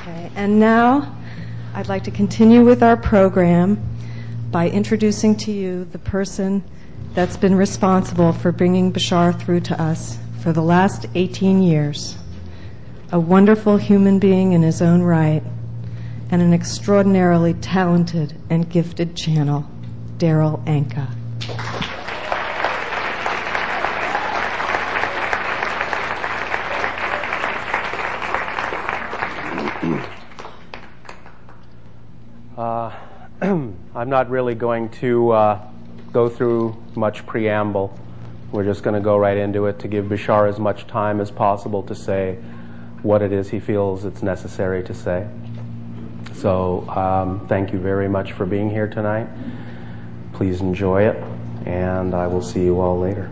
Okay, and now I'd like to continue with our program by introducing to you the person that's been responsible for bringing Bashar through to us for the last 18 years. A wonderful human being in his own right, and an extraordinarily talented and gifted channel, Darryl Anka. I'm not really going to go through much preamble. We're just going to go right into it to give Bashar as much time as possible to say what it is he feels it's necessary to say. So thank you very much for being here tonight. Please enjoy it, and I will see you all later.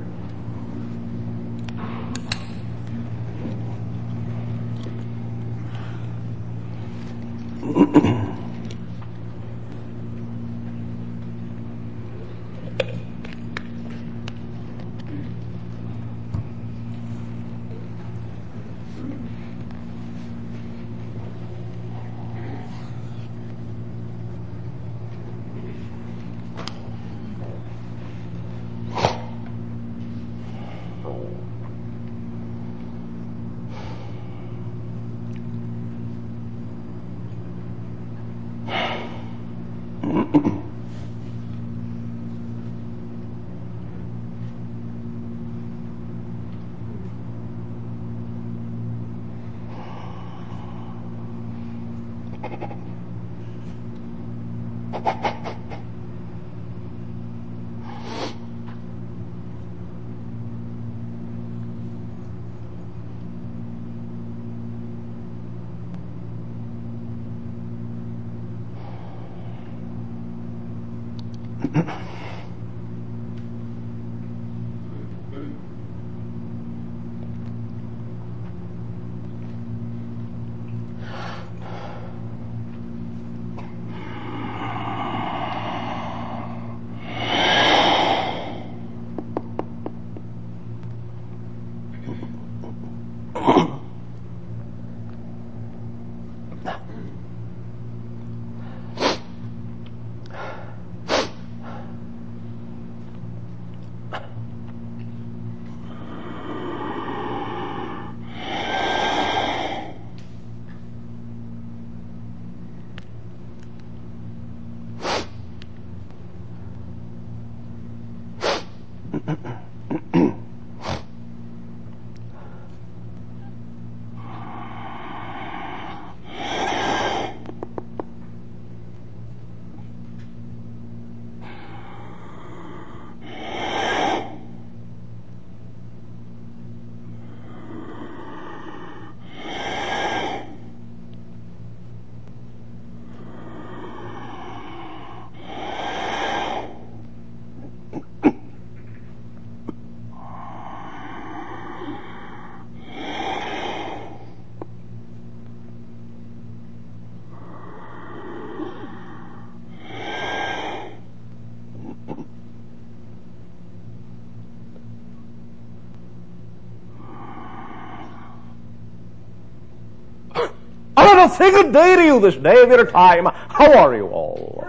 I want to say good day to you this day of your time. How are you all?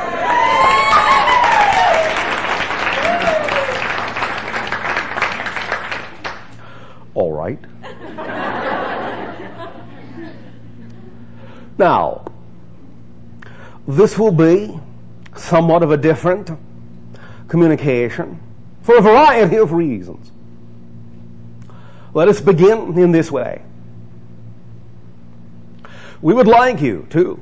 All right. Now, this will be somewhat of a different communication for a variety of reasons. Let us begin in this way. We would like you to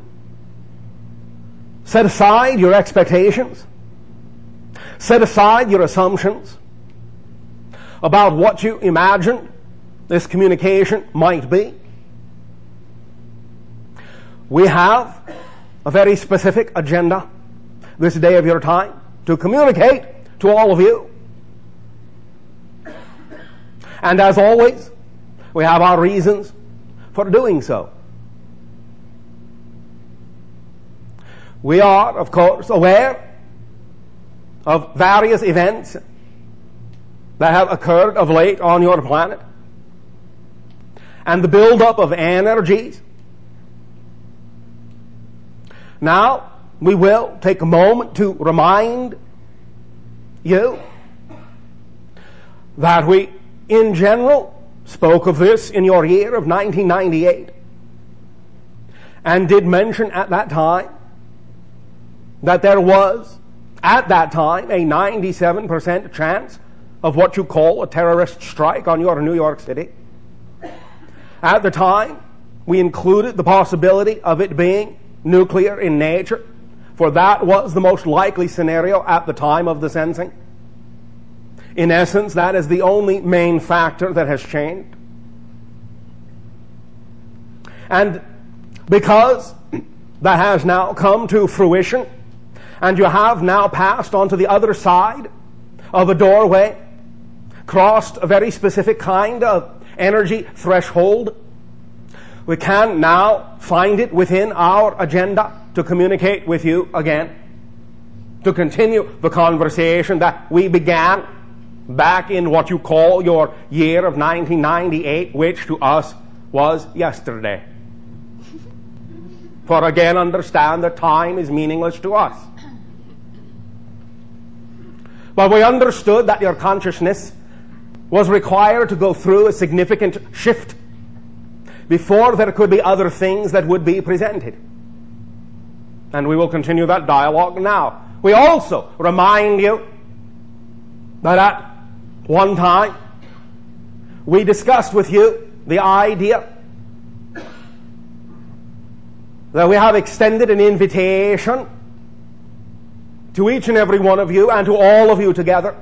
set aside your expectations, set aside your assumptions about what you imagine this communication might be. We have a very specific agenda this day of your time to communicate to all of you. And as always, we have our reasons for doing so. We are, of course, aware of various events that have occurred of late on your planet, and the buildup of energies Now, we will take a moment to remind you that we, in general, spoke of this in your year of 1998 and did mention at that time that there was, at that time, a 97% chance of what you call a terrorist strike on your New York City. At the time, we included the possibility of it being nuclear in nature, for that was the most likely scenario at the time of the sensing. In essence, that is the only main factor that has changed. And because that has now come to fruition, and you have now passed onto the other side of a doorway, crossed a very specific kind of energy threshold, we can now find it within our agenda to communicate with you again, to continue the conversation that we began back in what you call your year of 1998, which to us was yesterday. For again, understand that time is meaningless to us. But we understood that your consciousness was required to go through a significant shift before there could be other things that would be presented. And we will continue that dialogue now. We also remind you that at one time we discussed with you the idea that we have extended an invitation to each and every one of you and to all of you together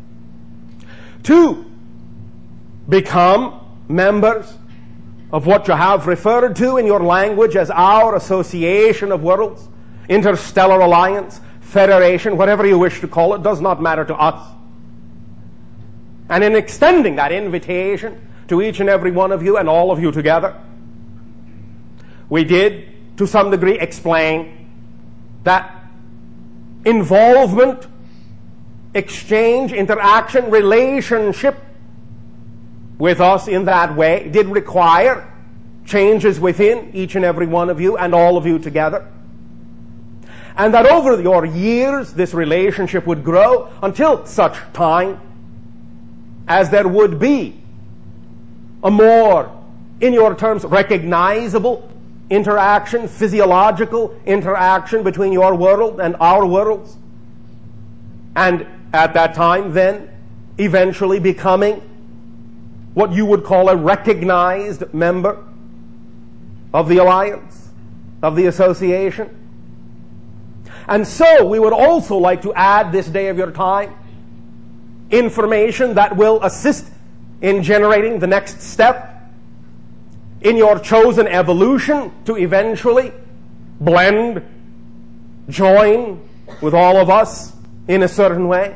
to become members of what you have referred to in your language as our Association of Worlds, Interstellar Alliance, Federation, whatever you wish to call it, does not matter to us. And in extending that invitation to each and every one of you and all of you together, we did, to some degree, explain that involvement, exchange, interaction, relationship with us in that way did require changes within each and every one of you and all of you together. And that over your years, this relationship would grow until such time as there would be a more, in your terms, recognizable interaction, physiological interaction between your world and our worlds. And at that time, then, eventually becoming what you would call a recognized member of the alliance, of the association. And so we would also like to add this day of your time information that will assist in generating the next step in your chosen evolution to eventually blend, join with all of us in a certain way,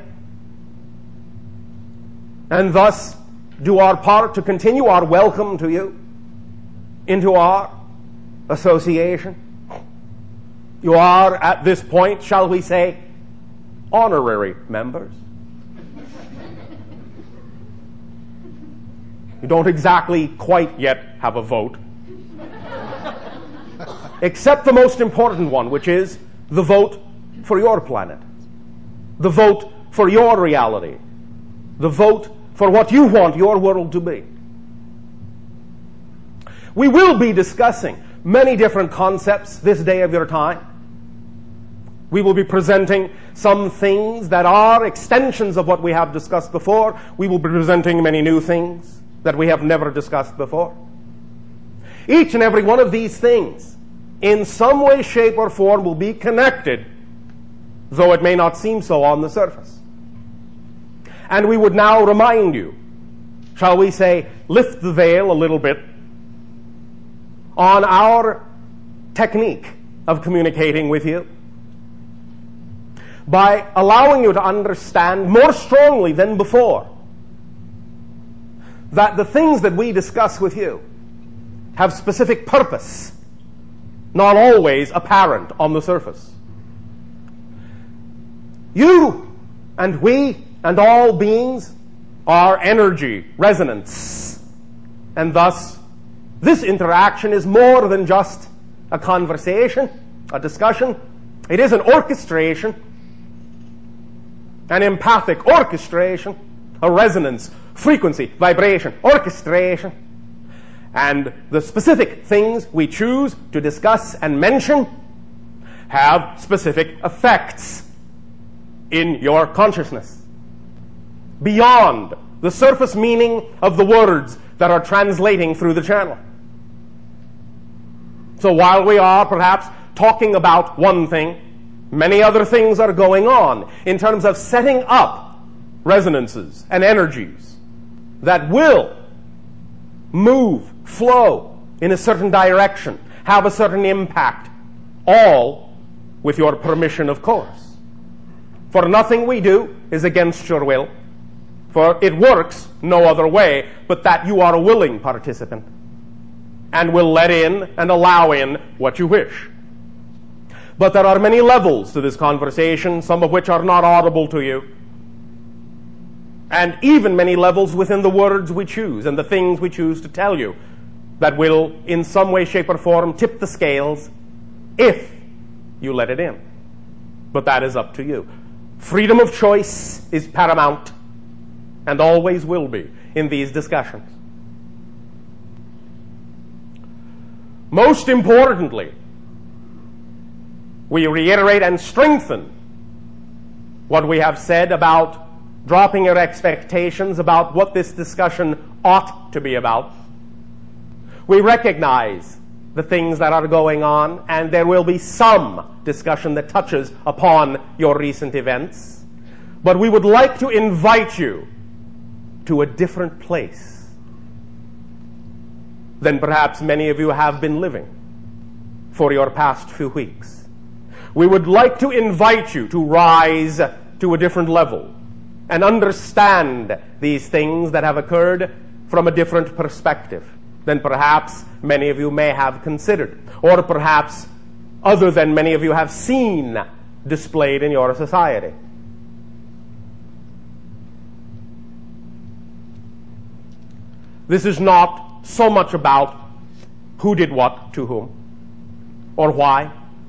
and thus do our part to continue our welcome to you into our association. You are, at this point, shall we say, honorary members. You don't exactly quite yet have a vote. Except the most important one, which is the vote for your planet. The vote for your reality. The vote for what you want your world to be. We will be discussing many different concepts this day of your time. We will be presenting some things that are extensions of what we have discussed before. We will be presenting many new things that we have never discussed before. Each and every one of these things, in some way, shape, or form, will be connected, though it may not seem so on the surface. And we would now remind you, shall we say, lift the veil a little bit on our technique of communicating with you by allowing you to understand more strongly than before that the things that we discuss with you have specific purpose, not always apparent on the surface. You and we and all beings are energy resonance, and thus this interaction is more than just a conversation, a discussion. It is an orchestration, an empathic orchestration, a resonance, frequency, vibration, orchestration. And the specific things we choose to discuss and mention have specific effects in your consciousness, beyond the surface meaning of the words that are translating through the channel. So while we are perhaps talking about one thing, many other things are going on in terms of setting up resonances and energies that will move, flow in a certain direction, have a certain impact, all with your permission, of course. For nothing we do is against your will, for it works no other way but that you are a willing participant and will let in and allow in what you wish. But there are many levels to this conversation, some of which are not audible to you, and even many levels within the words we choose and the things we choose to tell you that will, in some way, shape, or form, tip the scales if you let it in. But that is up to you. Freedom of choice is paramount and always will be in these discussions. Most importantly, we reiterate and strengthen what we have said about dropping your expectations about what this discussion ought to be about. We recognize the things that are going on, and there will be some discussion that touches upon your recent events. But we would like to invite you to a different place than perhaps many of you have been living for your past few weeks. We would like to invite you to rise to a different level and understand these things that have occurred from a different perspective than perhaps many of you may have considered, or perhaps other than many of you have seen displayed in your society. This is not so much about who did what to whom, or why,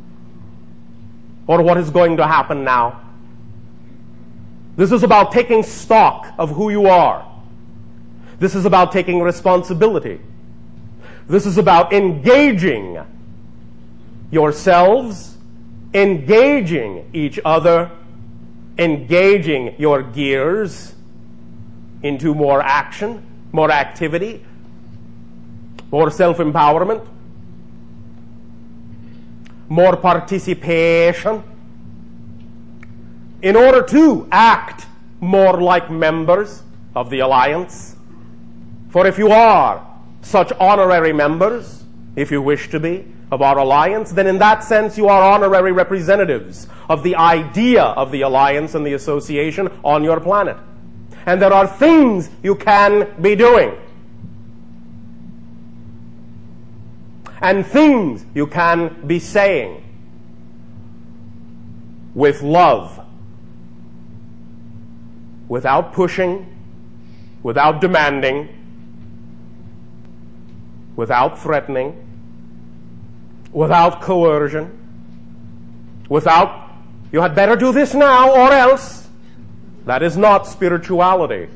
or what is going to happen now. This is about taking stock of who you are. This is about taking responsibility. This is about engaging yourselves, engaging each other, engaging your gears into more action, more activity, more self-empowerment, more participation, in order to act more like members of the Alliance. For if you are such honorary members, if you wish to be, of our Alliance, then in that sense you are honorary representatives of the idea of the Alliance and the association on your planet. And there are things you can be doing, and things you can be saying with love, without pushing, without demanding, without threatening, without coercion, without, you had better do this now or else. That is not spirituality.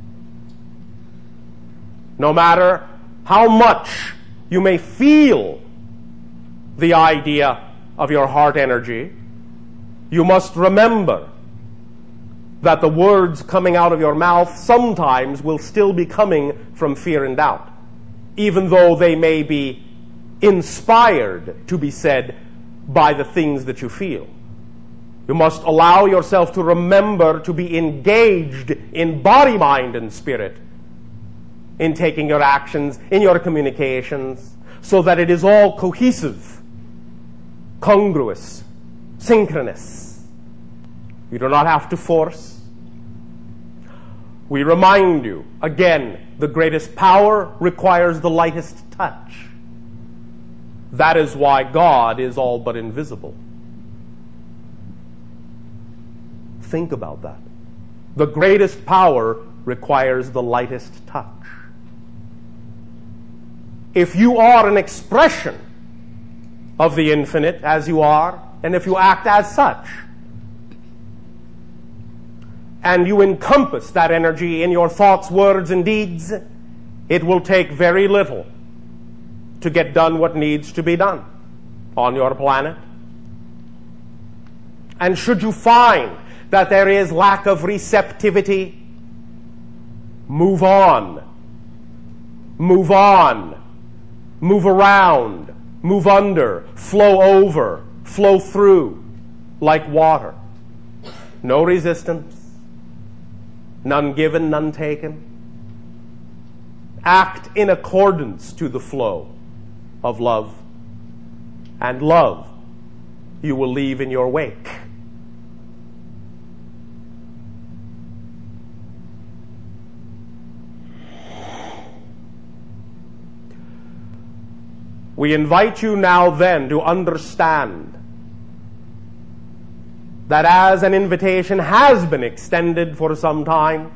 No matter how much you may feel the idea of your heart energy, you must remember that the words coming out of your mouth sometimes will still be coming from fear and doubt, even though they may be inspired to be said by the things that you feel. You must allow yourself to remember to be engaged in body, mind, and spirit in taking your actions, in your communications, so that it is all cohesive, congruous, synchronous. You do not have to force. We remind you, again, the greatest power requires the lightest touch. That is why God is all but invisible. Think about that. The greatest power requires the lightest touch. If you are an expression of the infinite as you are, and if you act as such, and you encompass that energy in your thoughts, words, and deeds, it will take very little to get done what needs to be done on your planet. And should you find that there is lack of receptivity, move on. Move on. Move around. Move under. Flow over. Flow through like water. No resistance. None given, none taken. Act in accordance to the flow of love. And love you will leave in your wake. We invite you now then to understand that as an invitation has been extended for some time,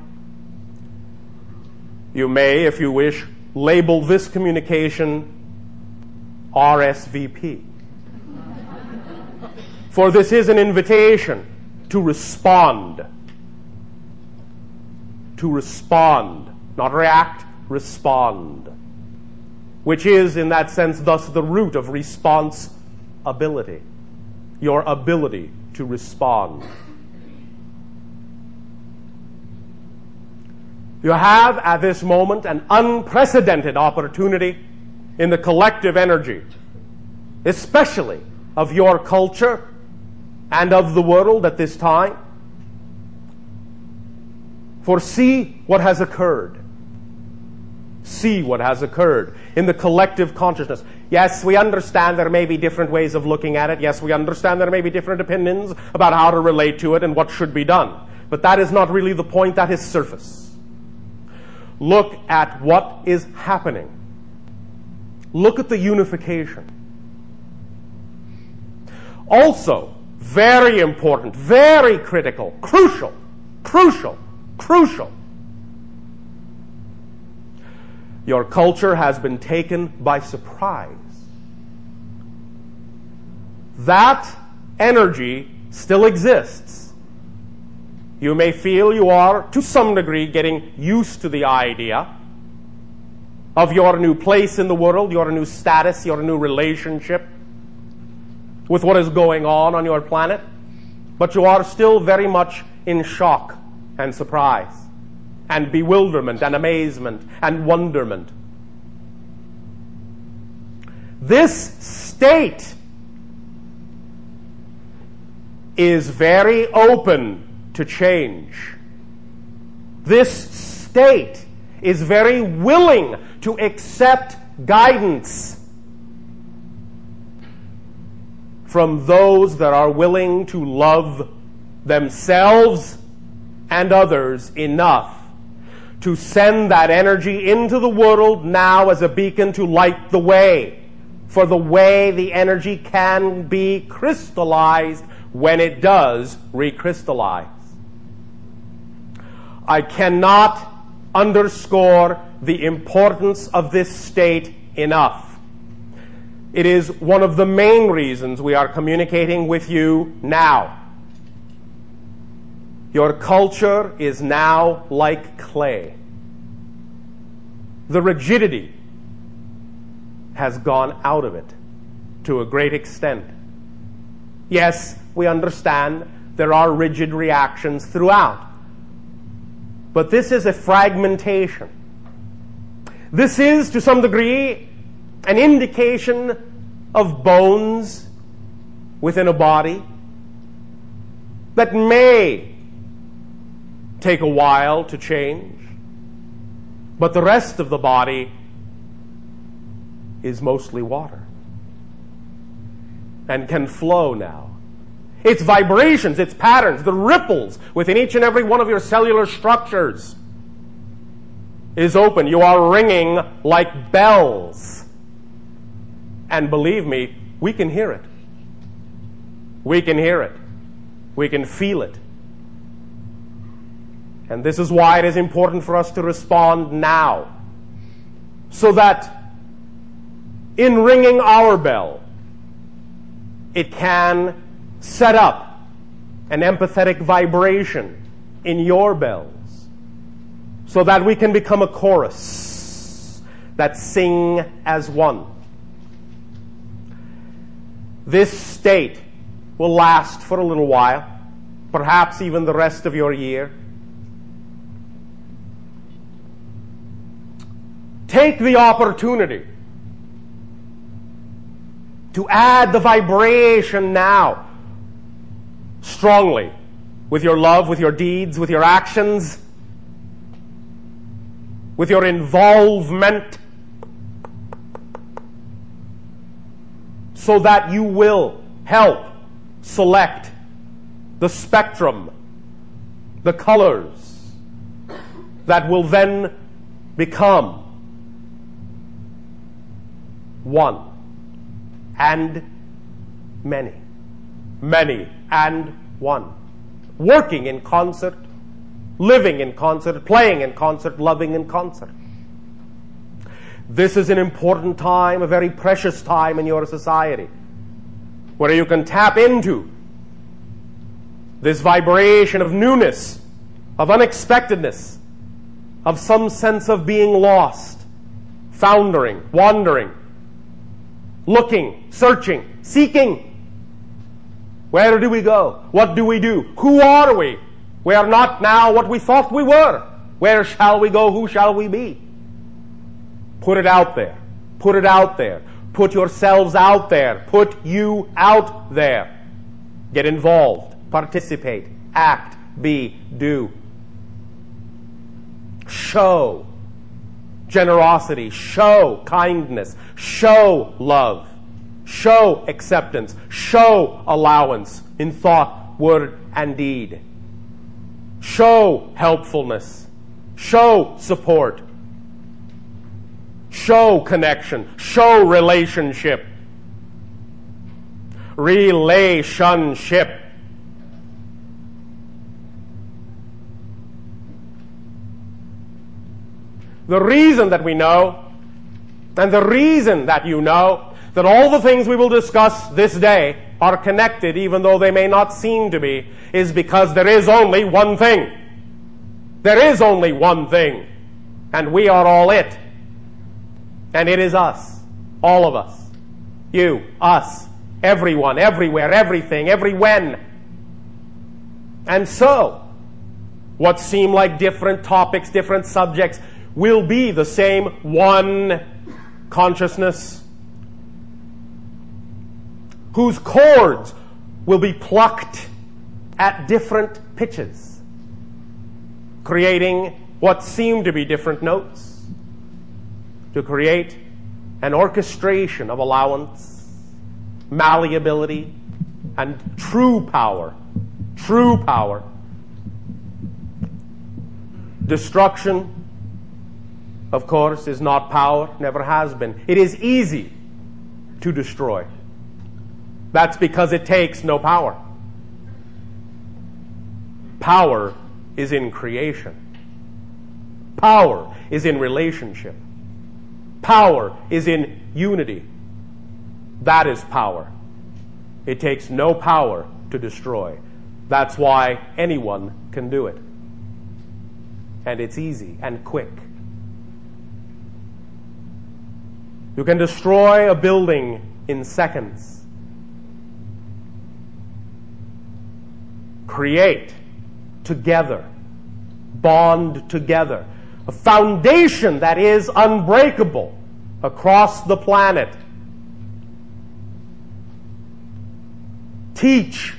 you may, if you wish, label this communication RSVP. For this is an invitation to respond. To respond. Not react, respond. Which is, in that sense, thus the root of responsibility. Your ability to respond. You have, at this moment, an unprecedented opportunity in the collective energy, especially of your culture and of the world at this time. For see what has occurred. See what has occurred in the collective consciousness. Yes, we understand there may be different ways of looking at it. Yes, we understand there may be different opinions about how to relate to it and what should be done. But that is not really the point. That is surface. Look at what is happening. Look at the unification. Also, very important, very critical, crucial. Your culture has been taken by surprise. That energy still exists. You may feel you are, to some degree, getting used to the idea of your new place in the world, your new status, your new relationship with what is going on your planet. But you are still very much in shock and surprise and bewilderment and amazement and wonderment. This state is very open to change. This state is very willing to accept guidance from those that are willing to love themselves and others enough to send that energy into the world now as a beacon to light the way, for the way the energy can be crystallized when it does recrystallize. I cannot underscore the importance of this state enough. It is one of the main reasons we are communicating with you now. Your culture is now like clay. The rigidity has gone out of it to a great extent. Yes, we understand there are rigid reactions throughout. But this is a fragmentation. This is, to some degree, an indication of bones within a body that may take a while to change, but the rest of the body is mostly water and can flow now. Its vibrations, its patterns, the ripples within each and every one of your cellular structures is open. You are ringing like bells. And believe me, we can hear it. We can hear it. We can feel it. And this is why it is important for us to respond now, so that in ringing our bell, it can set up an empathetic vibration in your bells so that we can become a chorus that sing as one. This state will last for a little while, perhaps even the rest of your year. Take the opportunity to add the vibration now strongly with your love, with your deeds, with your actions, with your involvement, so that you will help select the spectrum, the colors that will then become one and many, many and one, working in concert, living in concert, playing in concert, loving in concert. This is an important time, a very precious time in your society, where you can tap into this vibration of newness, of unexpectedness, of some sense of being lost, foundering, wandering, looking, searching, seeking. Where do we go? What do we do? Who are we? We are not now what we thought we were. Where shall we go? Who shall we be? Put it out there. Put it out there. Put yourselves out there. Put you out there. Get involved. Participate. Act. Be. Do. Show generosity. Show kindness. Show love. Show acceptance. Show allowance in thought, word, and deed. Show helpfulness. Show support. Show connection. Show relationship. Relationship. The reason that we know, and the reason that you know, that all the things we will discuss this day are connected, even though they may not seem to be, is because there is only one thing. There is only one thing. And we are all it. And it is us. All of us. You, us, everyone, everywhere, everything, every when. And so, what seem like different topics, different subjects, will be the same one consciousness, whose chords will be plucked at different pitches, creating what seem to be different notes, to create an orchestration of allowance, malleability, and true power. True power. Destruction, of course, is not power, never has been. It is easy to destroy. That's because it takes no power. Power is in creation. Power is in relationship. Power is in unity. That is power. It takes no power to destroy. That's why anyone can do it. And it's easy and quick. You can destroy a building in seconds. Create together. Bond together. A foundation that is unbreakable across the planet. Teach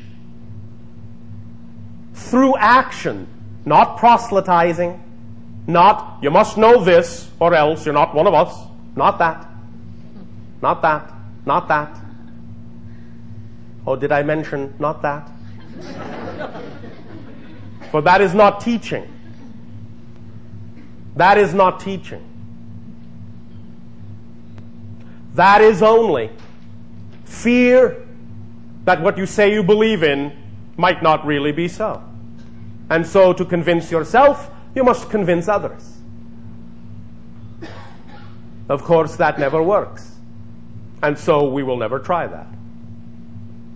through action, not proselytizing, not you must know this or else you're not one of us. Not that. Not that. Not that. Oh, did I mention not that? For that is not teaching. That is not teaching. That is only fear that what you say you believe in might not really be so. And so to convince yourself, you must convince others. Of course, that never works. And so we will never try that.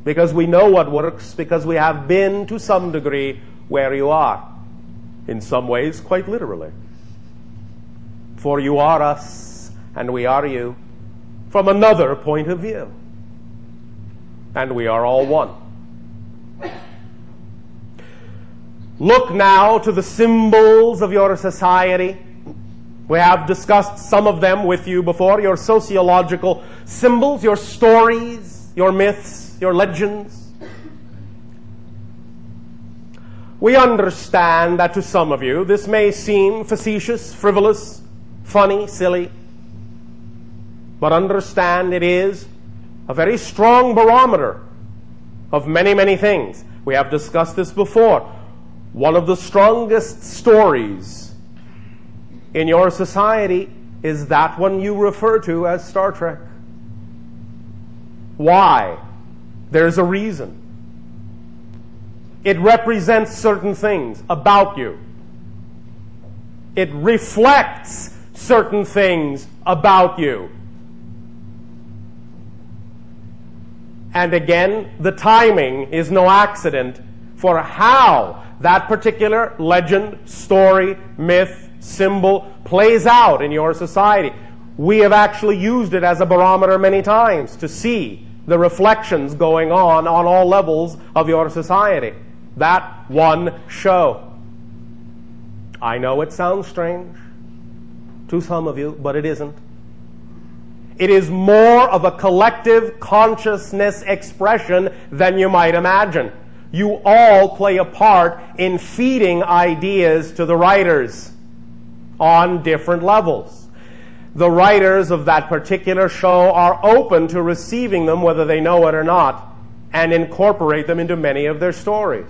because we know what works, because we have been, to some degree, where you are. In some ways, quite literally. For you are us, and we are you, from another point of view. And we are all one. Look now to the symbols of your society. We have discussed some of them with you before. Your sociological symbols, your stories, your myths, your legends. We understand that to some of you this may seem facetious, frivolous, funny, silly. But understand it is a very strong barometer of many, many things. We have discussed this before. One of the strongest stories in your society is that one you refer to as Star Trek. Why? There's a reason. It represents certain things about you. It reflects certain things about you. And again, the timing is no accident for how that particular legend, story, myth, symbol plays out in your society. We have actually used it as a barometer many times to see the reflections going on all levels of your society. That one show. I know it sounds strange to some of you, but it isn't. It is more of a collective consciousness expression than you might imagine. You all play a part in feeding ideas to the writers on different levels. The writers of that particular show are open to receiving them, whether they know it or not, and incorporate them into many of their stories.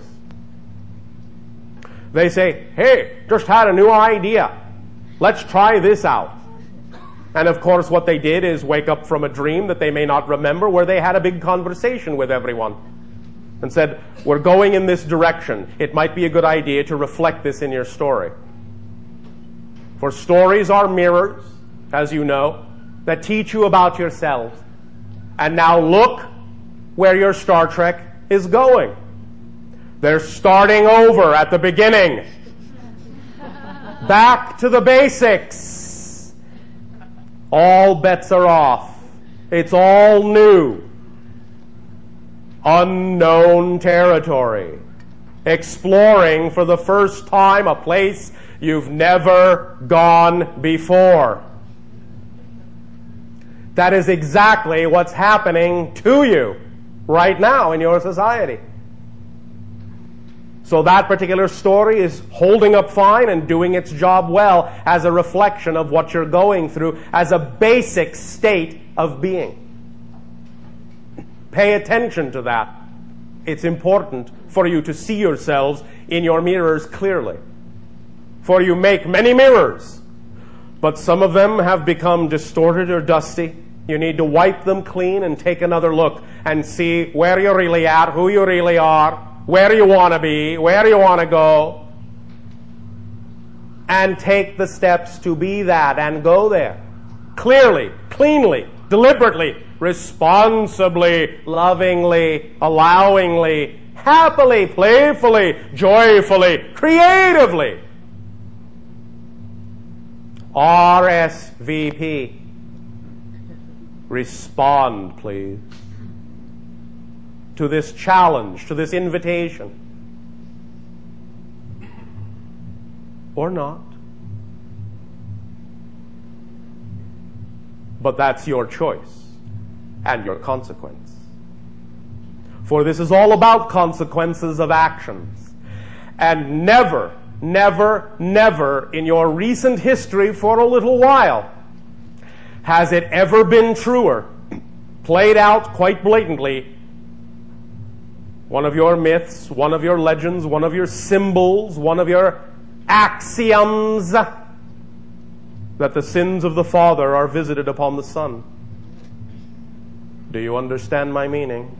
They say, hey, just had a new idea. Let's try this out. And of course what they did is wake up from a dream that they may not remember, where they had a big conversation with everyone and said, we're going in this direction. It might be a good idea to reflect this in your story. For stories are mirrors, as you know, that teach you about yourselves. And now look where your Star Trek is going. They're starting over at the beginning. Back to the basics. All bets are off. It's all new. Unknown territory. Exploring for the first time a place you've never gone before. That is exactly what's happening to you right now in your society. So that particular story is holding up fine and doing its job well as a reflection of what you're going through as a basic state of being. Pay attention to that. It's important for you to see yourselves in your mirrors clearly. For you make many mirrors, but some of them have become distorted or dusty. You need to wipe them clean and take another look and see where you're really at, who you really are, where you want to be, where you want to go, and take the steps to be that and go there. Clearly, cleanly, deliberately, responsibly, lovingly, allowingly, happily, playfully, joyfully, creatively. RSVP. Respond, please, to this challenge, to this invitation. Or not. But that's your choice and your consequence. For this is all about consequences of actions. And never, never, never in your recent history for a little while has it ever been truer, played out quite blatantly, one of your myths, one of your legends, one of your symbols, one of your axioms, that the sins of the father are visited upon the son. Do you understand my meaning?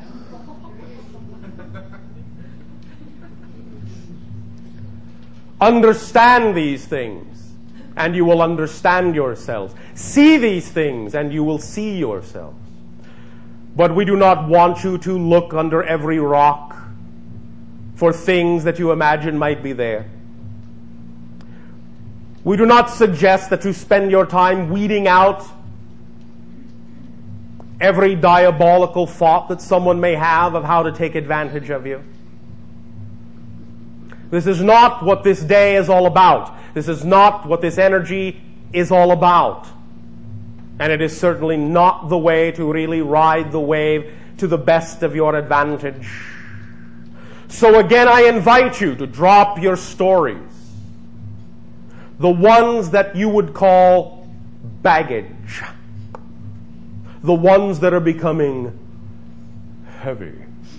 Understand these things, and you will understand yourselves. See these things, and you will see yourselves. But we do not want you to look under every rock for things that you imagine might be there. We do not suggest that you spend your time weeding out every diabolical thought that someone may have of how to take advantage of you. This is not what this day is all about. This is not what this energy is all about. And it is certainly not the way to really ride the wave to the best of your advantage. So again, I invite you to drop your stories. The ones that you would call baggage. The ones that are becoming heavy.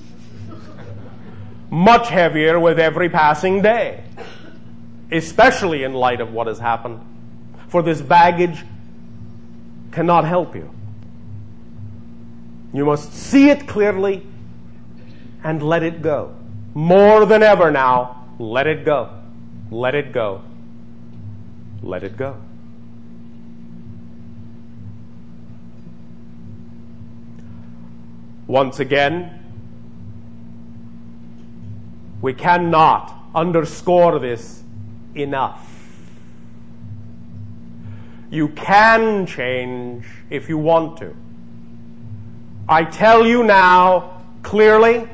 Much heavier with every passing day. Especially in light of what has happened. For this baggage cannot help you. You must see it clearly and let it go. More than ever now, let it go. Let it go. Let it go. Once again, we cannot underscore this enough. You can change if you want to. I tell you now clearly,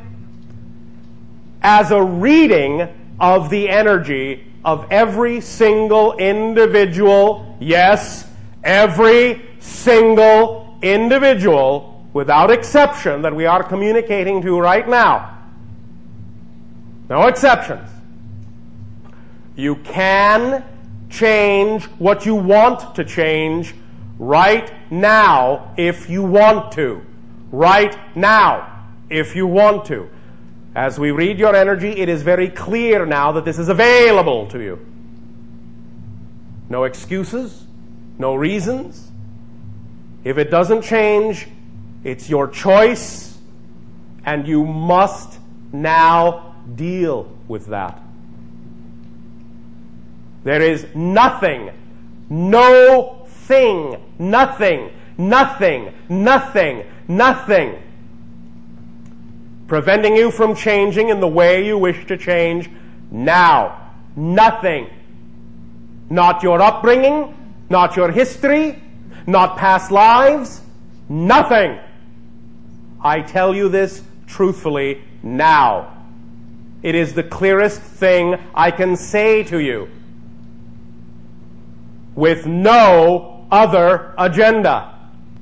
as a reading of the energy of every single individual, yes, every single individual, without exception, that we are communicating to right now. No exceptions. You can change what you want to change right now if you want to. Right now if you want to. As we read your energy, it is very clear now that this is available to you. No excuses, no reasons. If it doesn't change, it's your choice, and you must now deal with that. There is nothing, no thing, nothing preventing you from changing in the way you wish to change now. Nothing. Not your upbringing, not your history, not past lives, nothing. I tell you this truthfully now. It is the clearest thing I can say to you, with no other agenda.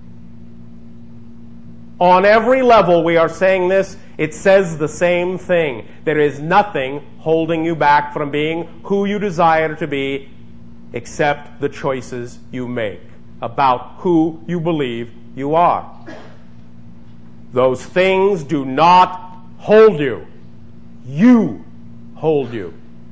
On every level we are saying this, it says the same thing. There is nothing holding you back from being who you desire to be except the choices you make about who you believe you are. Those things do not hold you. You hold you.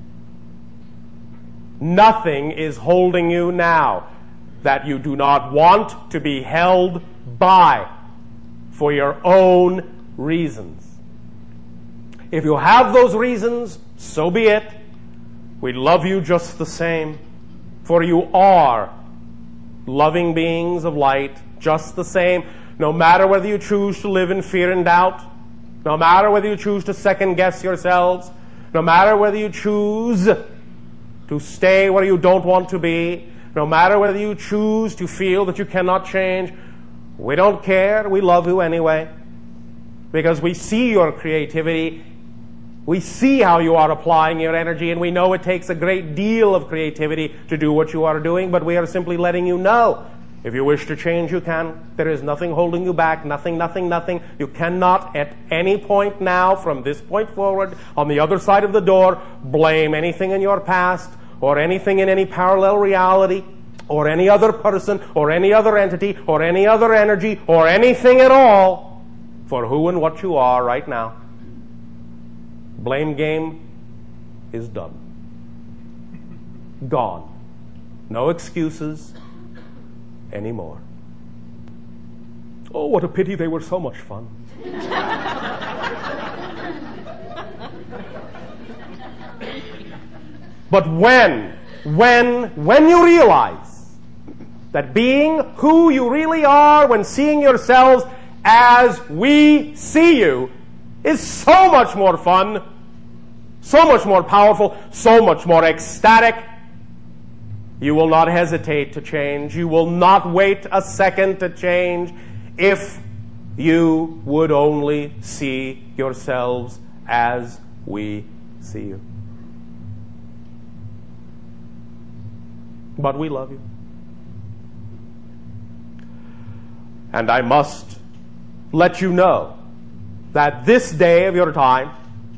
Nothing is holding you now that you do not want to be held by for your own reasons. If you have those reasons, so be it. We love you just the same, for you are loving beings of light just the same, no matter whether you choose to live in fear and doubt, no matter whether you choose to second guess yourselves, no matter whether you choose to stay where you don't want to be, no matter whether you choose to feel that you cannot change. We don't care. We love you anyway. Because we see your creativity. We see how you are applying your energy, and we know it takes a great deal of creativity to do what you are doing, but we are simply letting you know. If you wish to change, you can. There is nothing holding you back. Nothing. You cannot at any point now, from this point forward, on the other side of the door, blame anything in your past, or anything in any parallel reality, or any other person, or any other entity, or any other energy, or anything at all, for who and what you are right now. Blame game is done. Gone. No excuses anymore. Oh, what a pity they were so much fun. But when you realize that being who you really are, when seeing yourselves as we see you is so much more fun, so much more powerful, so much more ecstatic. You will not hesitate to change. You will not wait a second to change if you would only see yourselves as we see you. But we love you. And I must let you know that this day of your time,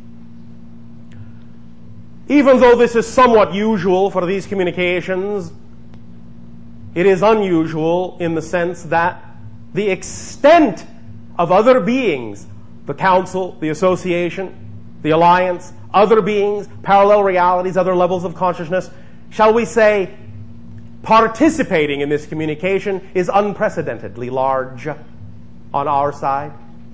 even though this is somewhat usual for these communications, it is unusual in the sense that the extent of other beings, the council, the association, the alliance, other beings, parallel realities, other levels of consciousness, shall we say, participating in this communication is unprecedentedly large on our side.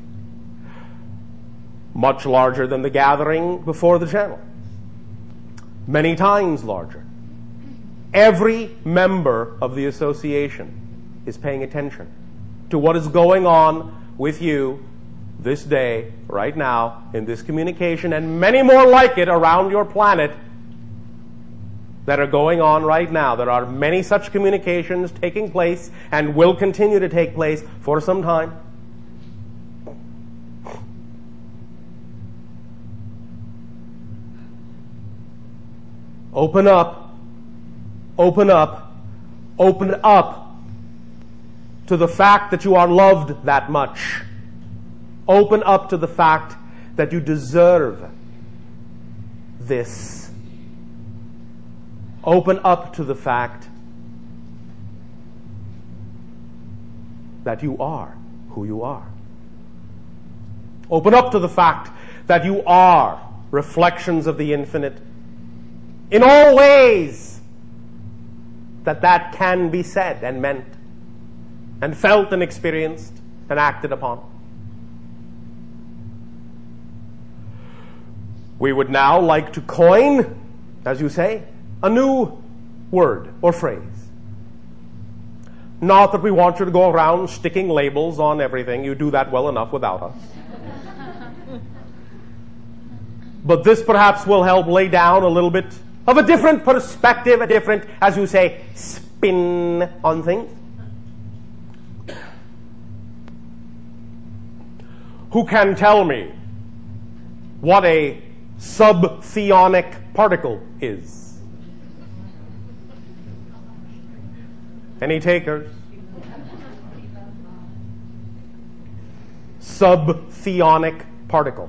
Much larger than the gathering before the channel. Many times larger. Every member of the association is paying attention to what is going on with you this day, right now, in this communication, and many more like it around your planet that are going on right now. There are many such communications taking place and will continue to take place for some time. Open up, open up, open up to the fact that you are loved that much. Open up to the fact that you deserve this. Open up to the fact that you are who you are. Open up to the fact that you are reflections of the infinite in all ways that can be said and meant and felt and experienced and acted upon. We would now like to coin, as you say, a new word or phrase. Not that we want you to go around sticking labels on everything. You do that well enough without us. But this perhaps will help lay down a little bit of a different perspective, a different, as you say, spin on things. Who can tell me what a subtheonic particle is? Any takers? Subtheonic particle.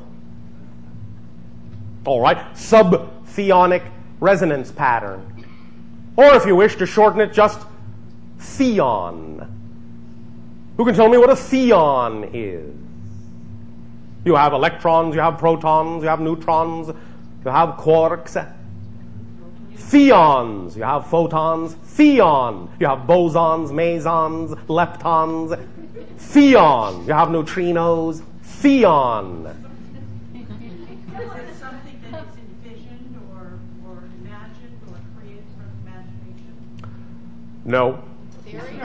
All right, subtheonic resonance pattern. Or if you wish to shorten it, just theon. Who can tell me what a theon is? You have electrons, you have protons, you have neutrons, you have quarks. Theons, you have photons. Theon, you have bosons, mesons, leptons. Theon, you have neutrinos. Theon. Is it something that is envisioned or imagined or created from imagination? No. Theory?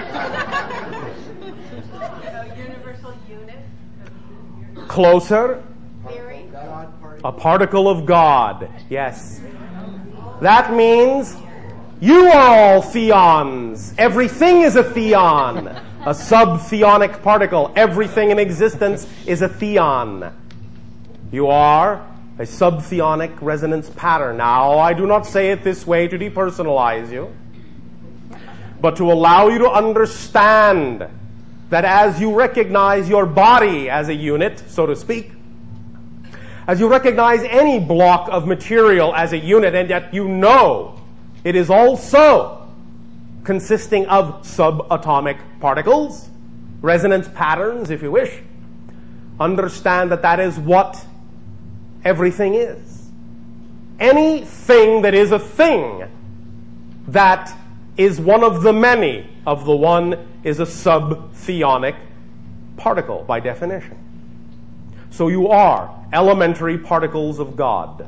A universal unit? Closer. Theory? A particle of God. Yes. That means you are all theons. Everything is a theon. A subtheonic particle. Everything in existence is a theon. You are a subtheonic resonance pattern. Now, I do not say it this way to depersonalize you, but to allow you to understand that as you recognize your body as a unit, so to speak, as you recognize any block of material as a unit, and yet you know it is also consisting of subatomic particles, resonance patterns, if you wish, understand that that is what everything is. Anything that is a thing that is one of the many of the one is a subtheonic particle by definition. So you are elementary particles of God.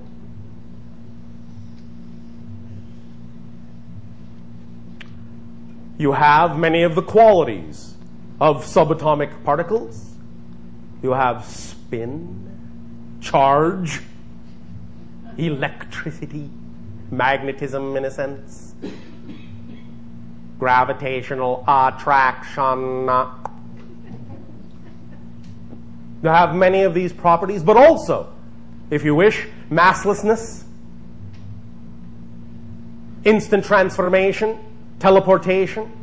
You have many of the qualities of subatomic particles. You have spin, charge, electricity, magnetism in a sense, gravitational attraction. You have many of these properties, but also, if you wish, masslessness, instant transformation, teleportation.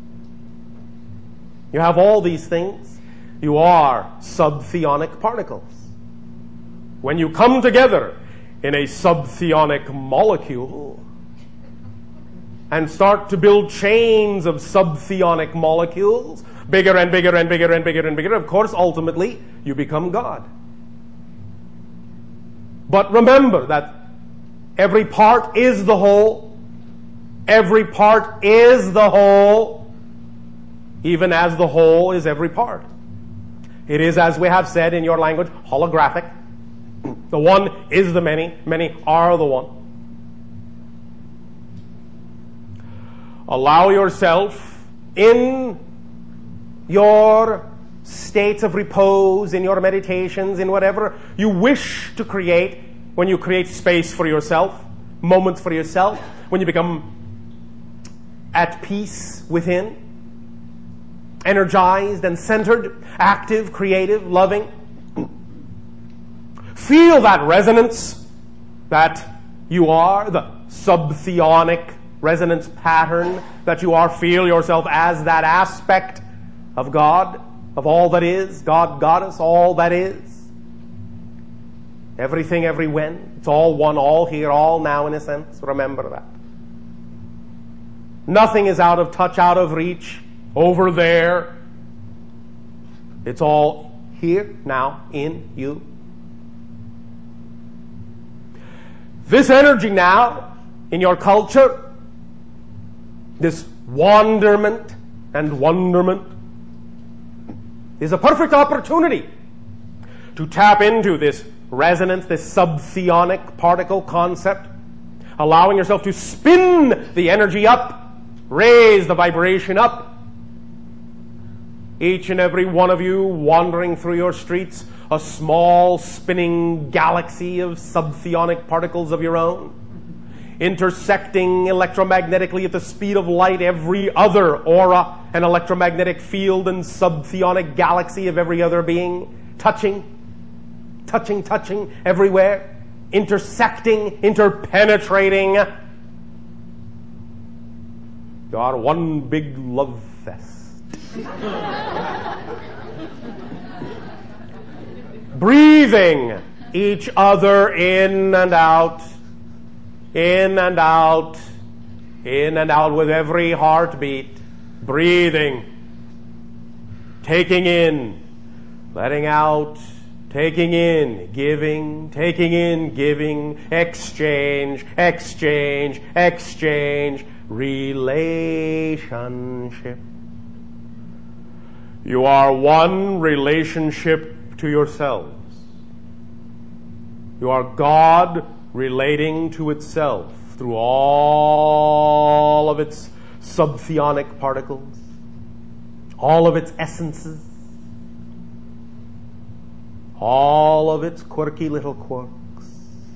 You have all these things. You are subtheonic particles. When you come together in a subtheonic molecule and start to build chains of subtheonic molecules, bigger and bigger and bigger and bigger and bigger, of course, ultimately, you become God. But remember that every part is the whole. Every part is the whole, even as the whole is every part. It is, as we have said in your language, holographic. The one is the many, many are the one. Allow yourself in your states of repose, in your meditations, in whatever you wish to create, when you create space for yourself, moments for yourself, when you become at peace within, energized and centered, active, creative, loving. Feel that resonance that you are, the subtheonic resonance pattern that you are. Feel yourself as that aspect of God, of all that is, God, Goddess, all that is. Everything, every when. It's all one, all here, all now in a sense. Remember that. Nothing is out of touch, out of reach, over there. It's all here, now, in you. This energy now, in your culture, this wanderment and wonderment, is a perfect opportunity to tap into this resonance, this subtheonic particle concept, allowing yourself to spin the energy up, raise the vibration up. Each and every one of you wandering through your streets, a small spinning galaxy of subtheonic particles of your own, intersecting electromagnetically at the speed of light every other aura and electromagnetic field and subtheonic galaxy of every other being, touching everywhere, intersecting, interpenetrating. You are one big love fest. Breathing each other in and out, in and out, in and out with every heartbeat. Breathing, taking in, letting out, taking in, giving, taking in, giving, exchange, exchange, exchange, relationship. You are one relationship to yourselves. You are God relating to itself through all of its subtheonic particles, all of its essences, all of its quirky little quirks.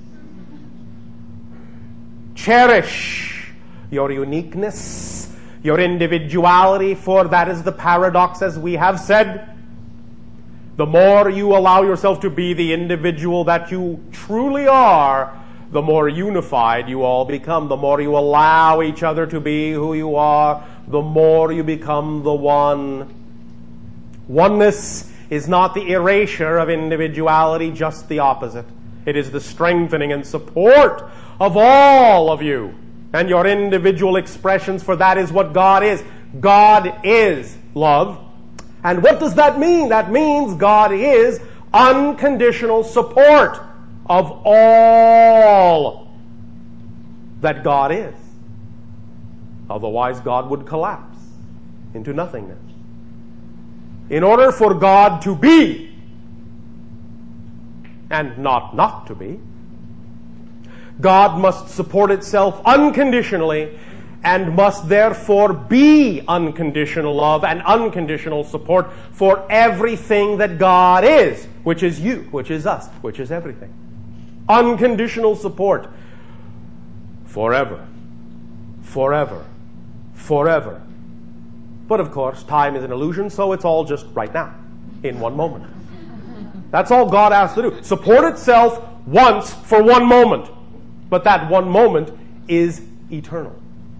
Cherish your uniqueness, your individuality, for that is the paradox, as we have said. The more you allow yourself to be the individual that you truly are, the more unified you all become. The more you allow each other to be who you are, the more you become the one. Oneness is not the erasure of individuality, just the opposite. It is the strengthening and support of all of you and your individual expressions, for that is what God is. God is love. And what does that mean? That means God is unconditional support of all that God is. Otherwise, God would collapse into nothingness. In order for God to be, and not to be, God must support itself unconditionally and must therefore be unconditional love and unconditional support for everything that God is, which is you, which is us, which is everything. Unconditional support forever, forever, forever. But of course, time is an illusion, so it's all just right now, in one moment. That's all God has to do. Support itself once for one moment. But that one moment is eternal.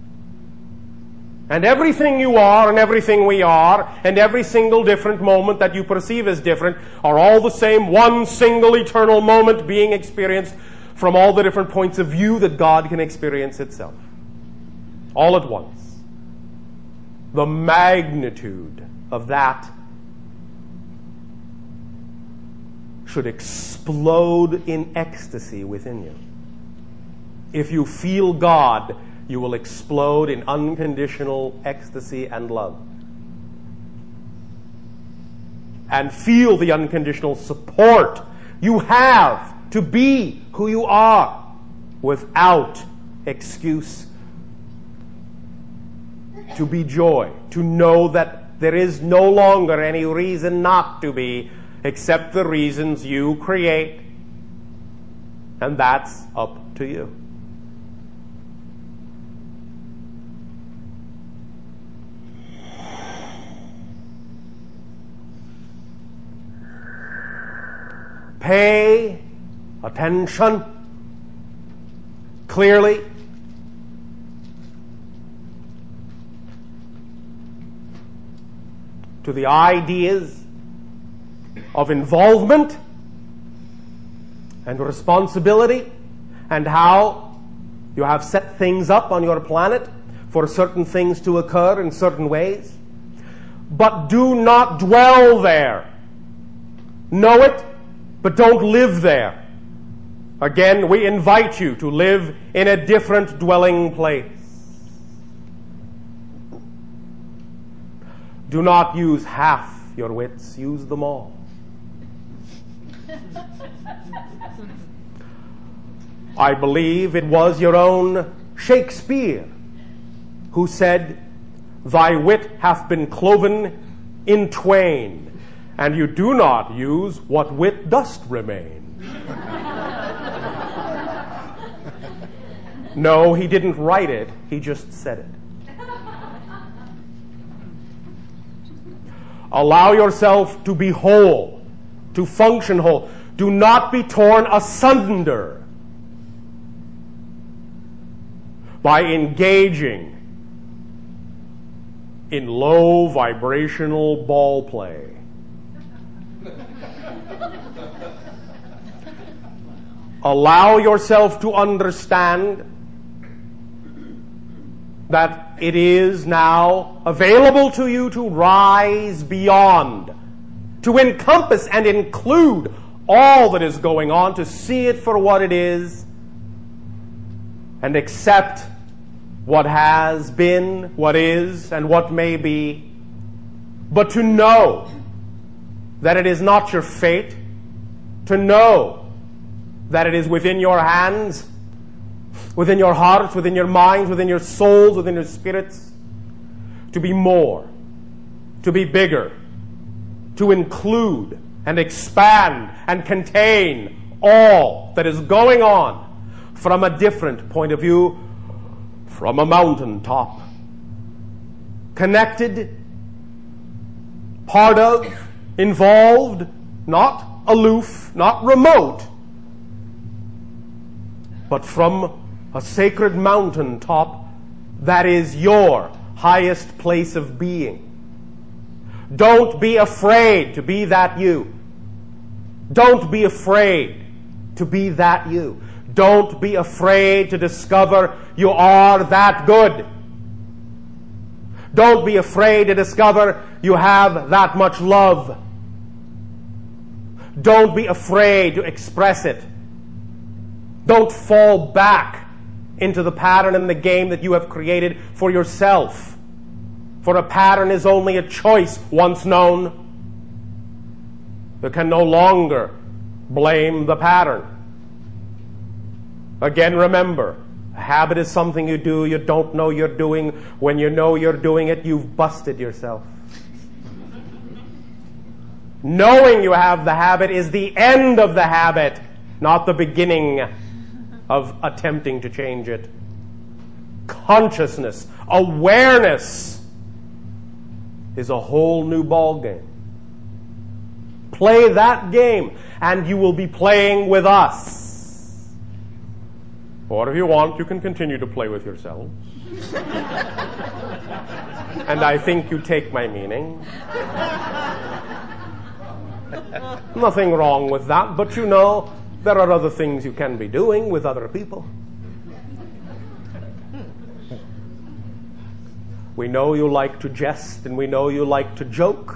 And everything you are and everything we are and every single different moment that you perceive as different are all the same one single eternal moment being experienced from all the different points of view that God can experience itself. All at once. The magnitude of that should explode in ecstasy within you. If you feel God, you will explode in unconditional ecstasy and love. And feel the unconditional support you have to be who you are without excuse. To be joy. To know that there is no longer any reason not to be except the reasons you create. And that's up to you. Pay attention clearly to the ideas of involvement and responsibility and how you have set things up on your planet for certain things to occur in certain ways. But do not dwell there. Know it, but don't live there. Again, we invite you to live in a different dwelling place. Do not use half your wits, use them all. I believe it was your own Shakespeare who said, "Thy wit hath been cloven in twain, and you do not use what wit dost remain." No, he didn't write it, he just said it. Allow yourself to be whole, to function whole. Do not be torn asunder by engaging in low vibrational ball play. Allow yourself to understand that it is now available to you to rise beyond, to encompass and include all that is going on, to see it for what it is, and accept what has been, what is, and what may be, but to know that it is not your fate, to know that it is within your hands, within your hearts, within your minds, within your souls, within your spirits, to be more, to be bigger, to include and expand and contain all that is going on from a different point of view, from a mountaintop. Connected, part of, involved, not aloof, not remote, but from a sacred mountaintop that is your highest place of being. Don't be afraid to be that you. Don't be afraid to be that you. Don't be afraid to discover you are that good. Don't be afraid to discover you have that much love. Don't be afraid to express it. Don't fall back into the pattern and the game that you have created for yourself. For a pattern is only a choice once known. You can no longer blame the pattern. Again, remember, A habit is something you do, you don't know you're doing. When you know you're doing it, you've busted yourself. Knowing you have the habit is the end of the habit, not the beginning of attempting to change it. Consciousness, awareness is a whole new ball game. Play that game, and you will be playing with us. Or if you want, you can continue to play with yourselves. And I think you take my meaning. Nothing wrong with that, but you know, there are other things you can be doing with other people. We know you like to jest, and we know you like to joke,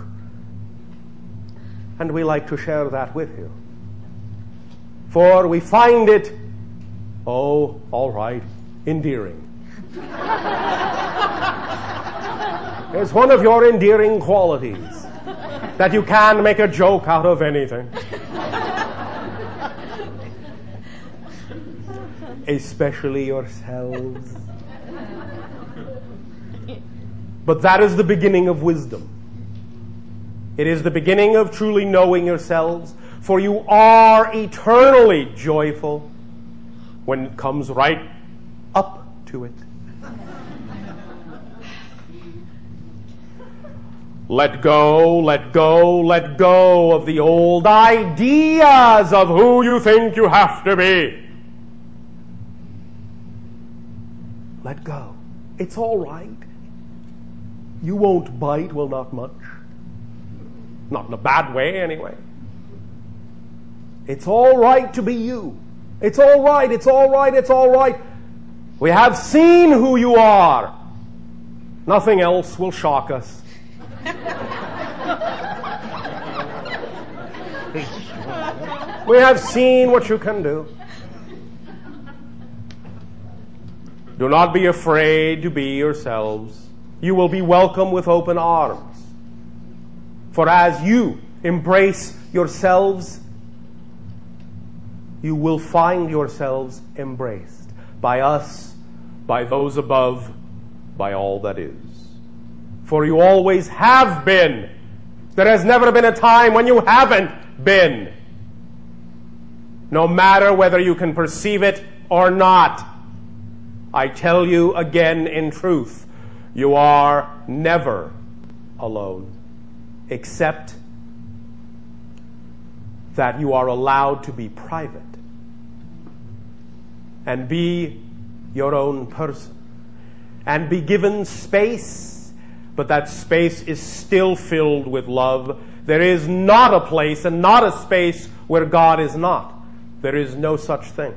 and we like to share that with you. For we find it, oh, all right, endearing. It's one of your endearing qualities, that you can make a joke out of anything. Especially yourselves. But that is the beginning of wisdom. It is the beginning of truly knowing yourselves, for you are eternally joyful when it comes right up to it. Let go, let go, let go of the old ideas of who you think you have to be. Let go. It's all right. You won't bite, well, not much. Not in a bad way, anyway. It's all right to be you. It's all right, it's all right, it's all right. We have seen who you are. Nothing else will shock us. We have seen what you can do. Do not be afraid to be yourselves. You will be welcome with open arms. For as you embrace yourselves, you will find yourselves embraced by us, by those above, by all that is. For you always have been. There has never been a time when you haven't been. No matter whether you can perceive it or not. I tell you again in truth, you are never alone, except that you are allowed to be private and be your own person and be given space, but that space is still filled with love. There is not a place and not a space where God is not. There is no such thing.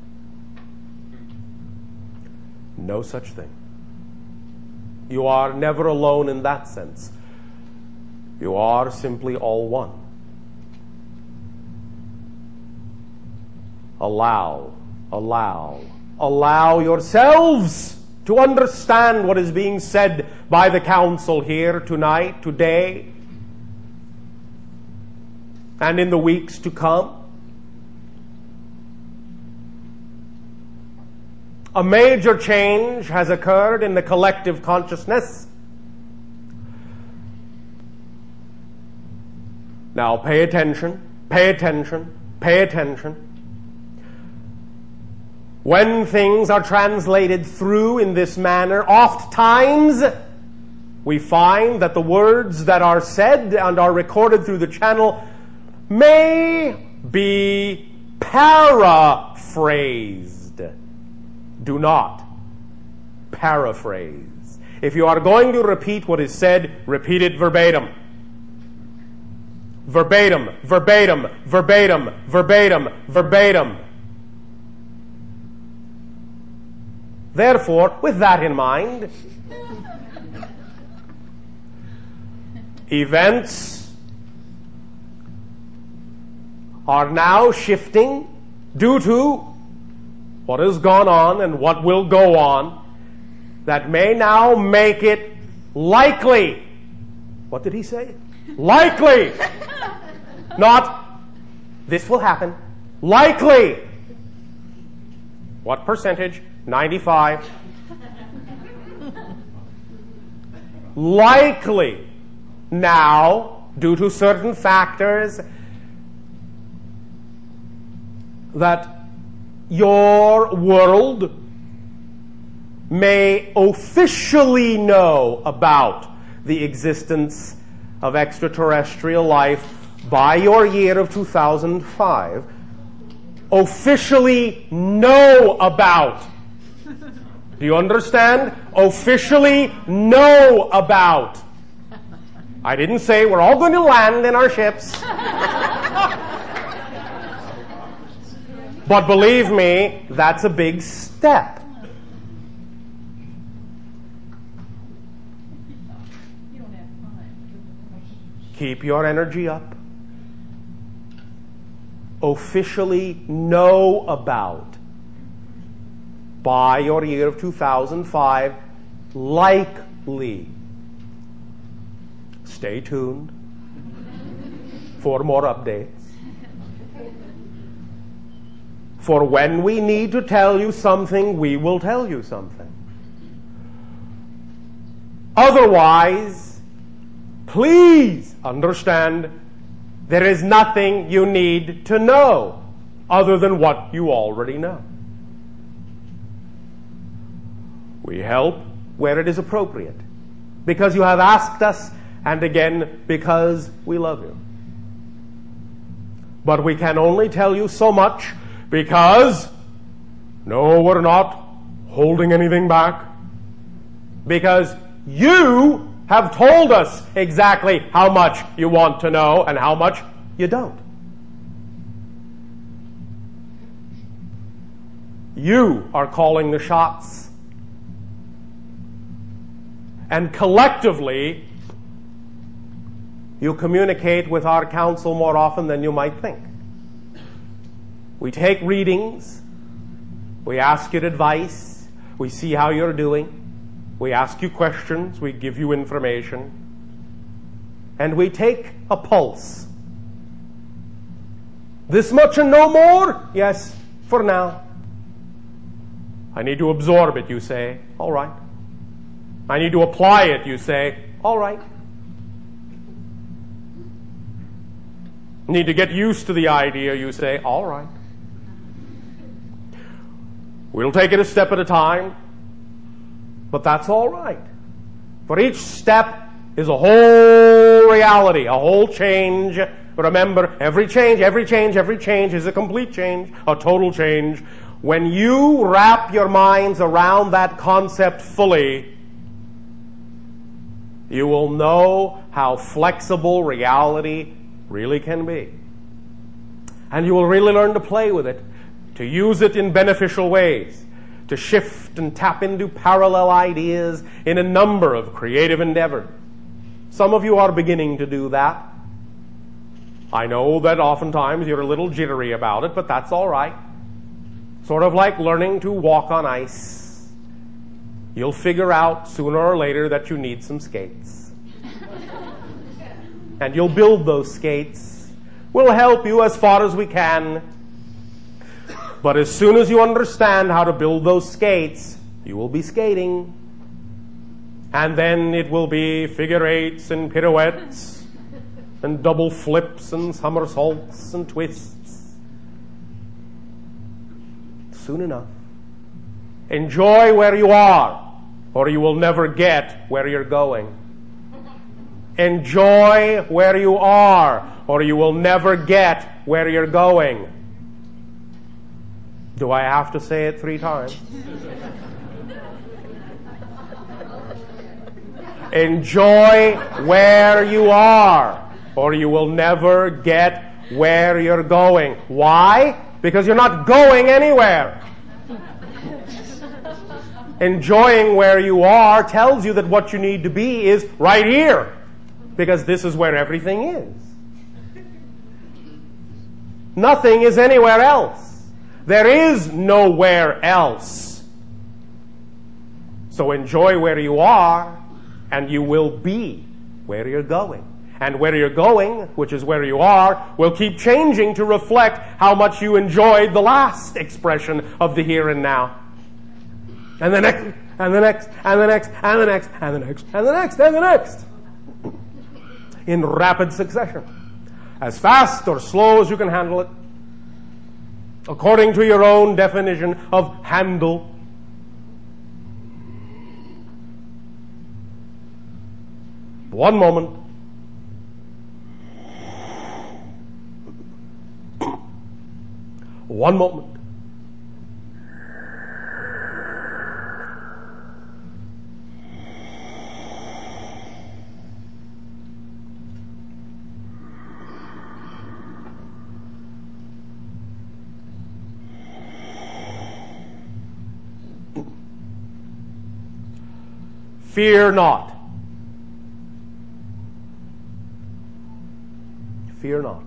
No such thing. You are never alone in that sense. You are simply all one. Allow yourselves to understand what is being said by the council here tonight, today, and in the weeks to come. A major change has occurred in the collective consciousness. Now pay attention, pay attention, pay attention. When things are translated through in this manner, oft-times we find that the words that are said and are recorded through the channel may be paraphrased. Do not paraphrase. If you are going to repeat what is said, repeat it verbatim. Verbatim, verbatim, verbatim, verbatim, verbatim. Therefore, with that in mind, events are now shifting due to what has gone on and what will go on that may now make it likely. What did he say? Likely. Not, this will happen. Likely. What percentage? 95. Likely now, due to certain factors, that your world may officially know about the existence of extraterrestrial life by your year of 2005. Officially know about. Do you understand? Officially know about. I didn't say we're all going to land in our ships. But believe me, that's a big step. Keep your energy up. Officially know about by your year of 2005, likely. Stay tuned for more updates. For when we need to tell you something, we will tell you something. Otherwise, please understand there is nothing you need to know other than what you already know. We help where it is appropriate because you have asked us, and again, because we love you. But we can only tell you so much because, no, we're not holding anything back. Because you have told us exactly how much you want to know and how much you don't. You are calling the shots. And collectively, you communicate with our council more often than you might think. We take readings. We ask you advice. We see how you're doing. We ask you questions. We give you information. And we take a pulse. This much and no more? Yes, for now. I need to absorb it, you say. All right. I need to apply it, you say. All right. Need to get used to the idea, you say. All right. We'll take it a step at a time, but that's all right. For each step is a whole reality, a whole change. Remember, every change is a complete change, a total change. When you wrap your minds around that concept fully, you will know how flexible reality really can be. And you will really learn to play with it, to use it in beneficial ways, to shift and tap into parallel ideas in a number of creative endeavors. Some of you are beginning to do that. I know that oftentimes you're a little jittery about it, but that's all right. Sort of like learning to walk on ice. You'll figure out sooner or later that you need some skates. And you'll build those skates. We'll help you as far as we can. But as soon as you understand how to build those skates, you will be skating. And then it will be figure eights and pirouettes and double flips and somersaults and twists. Soon enough. Enjoy where you are, or you will never get where you're going. Enjoy where you are, or you will never get where you're going. Do I have to say it 3 times? Enjoy where you are, or you will never get where you're going. Why? Because you're not going anywhere. Enjoying where you are tells you that what you need to be is right here, because this is where everything is. Nothing is anywhere else. There is nowhere else. So enjoy where you are, and you will be where you're going. And where you're going, which is where you are, will keep changing to reflect how much you enjoyed the last expression of the here and now. And the next, and the next, and the next, and the next, and the next, and the next, and the next. In rapid succession. As fast or slow as you can handle it. According to your own definition of handle. One moment. One moment. Fear not. Fear not.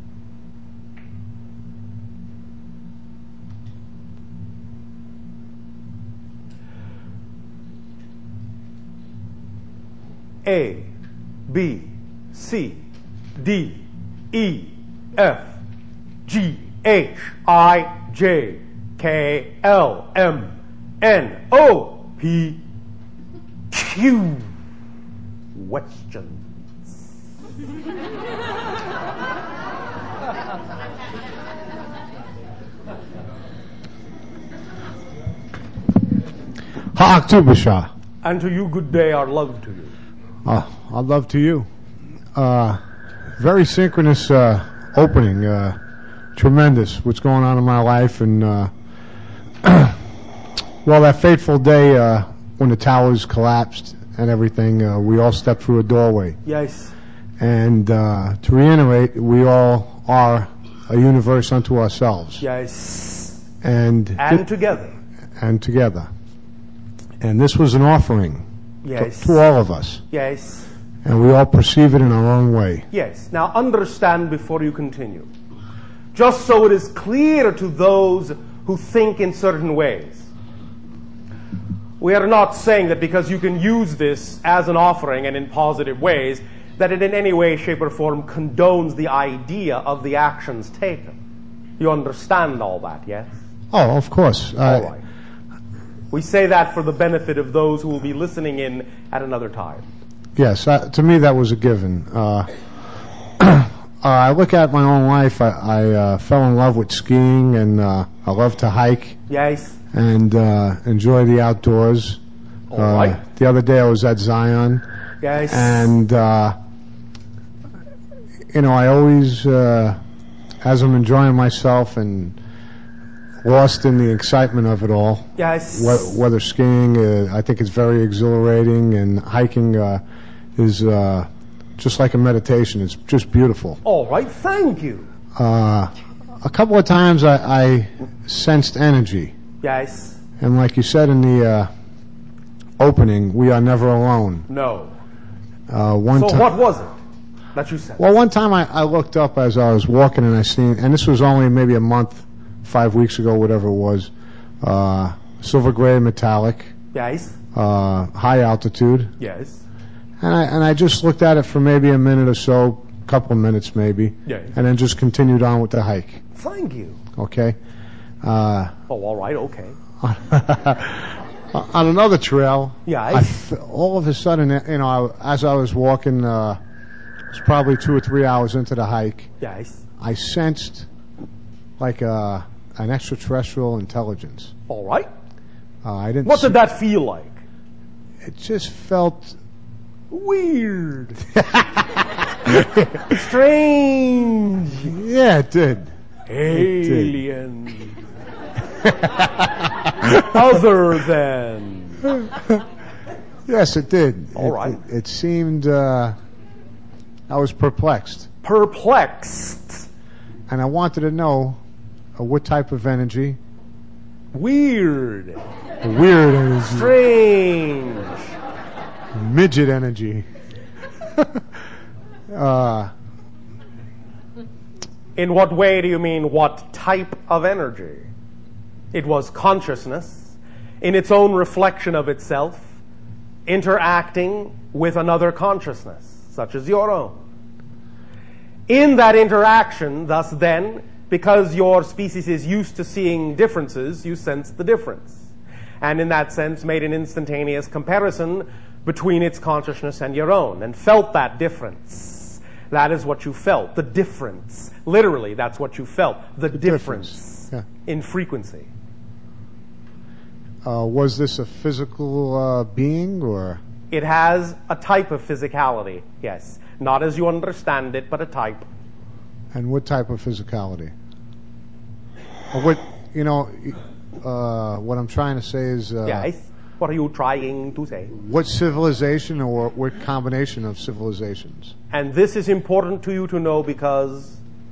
A, B, C, D, E, F, G, H, I, J, K, L, M, N, O, P, Q. Questions. Ha'ak tu, Bashar. And to you, good day, our love to you. Our love to you. Very synchronous opening. Tremendous. What's going on in my life, and well, that fateful day when the towers collapsed and everything, we all stepped through a doorway. Yes. And to reiterate, we all are a universe unto ourselves. Yes. And together. And together. And this was an offering. Yes. To all of us. Yes. And we all perceive it in our own way. Yes. Now understand before you continue. Just so it is clear to those who think in certain ways. We are not saying that because you can use this as an offering and in positive ways, that it in any way, shape, or form condones the idea of the actions taken. You understand all that, yes? Oh, of course. All right. We say that for the benefit of those who will be listening in at another time. Yes, to me that was a given. I look at my own life. I fell in love with skiing, and I love to hike. Yes. And enjoy the outdoors. All right. The other day I was at Zion. Yes. And I always, as I'm enjoying myself and lost in the excitement of it all. Yes. Whether skiing, I think it's very exhilarating, and hiking is just like a meditation. It's just beautiful. All right, thank you. A couple of times I sensed energy. Yes. And like you said in the opening, we are never alone. No. So what was it that you said? Well, one time I looked up as I was walking, and I seen, and this was only maybe a month, 5 weeks ago, whatever it was, silver gray metallic. Yes. High altitude. Yes. And I just looked at it for maybe a minute or so, couple of minutes maybe. Yes. And then just continued on with the hike. Thank you. Okay. All right, okay. On another trail, yes. All of a sudden, as I was walking, it was probably 2 or 3 hours into the hike. Yes. I sensed like an extraterrestrial intelligence. All right. I didn't. What did that feel like? It just felt weird. Strange. Yeah, it did. Alien. Other than. Yes, it did. All right. It seemed I was perplexed. Perplexed. And I wanted to know what type of energy. Weird. Weird energy. Strange. Midget energy. In what way do you mean what type of energy? It was consciousness in its own reflection of itself, interacting with another consciousness, such as your own. In that interaction, thus then, because your species is used to seeing differences, you sense the difference. and in that sense made an instantaneous comparison between its consciousness and your own, and felt that difference. That is what you felt, the difference. Literally, that's what you felt, the difference Yeah. in frequency. Was this a physical being, or? It has a type of physicality, yes. Not as you understand it, but a type. And what type of physicality? Or what, what I'm trying to say is... Yes. What are you trying to say? What civilization or what combination of civilizations? And this is important to you to know because...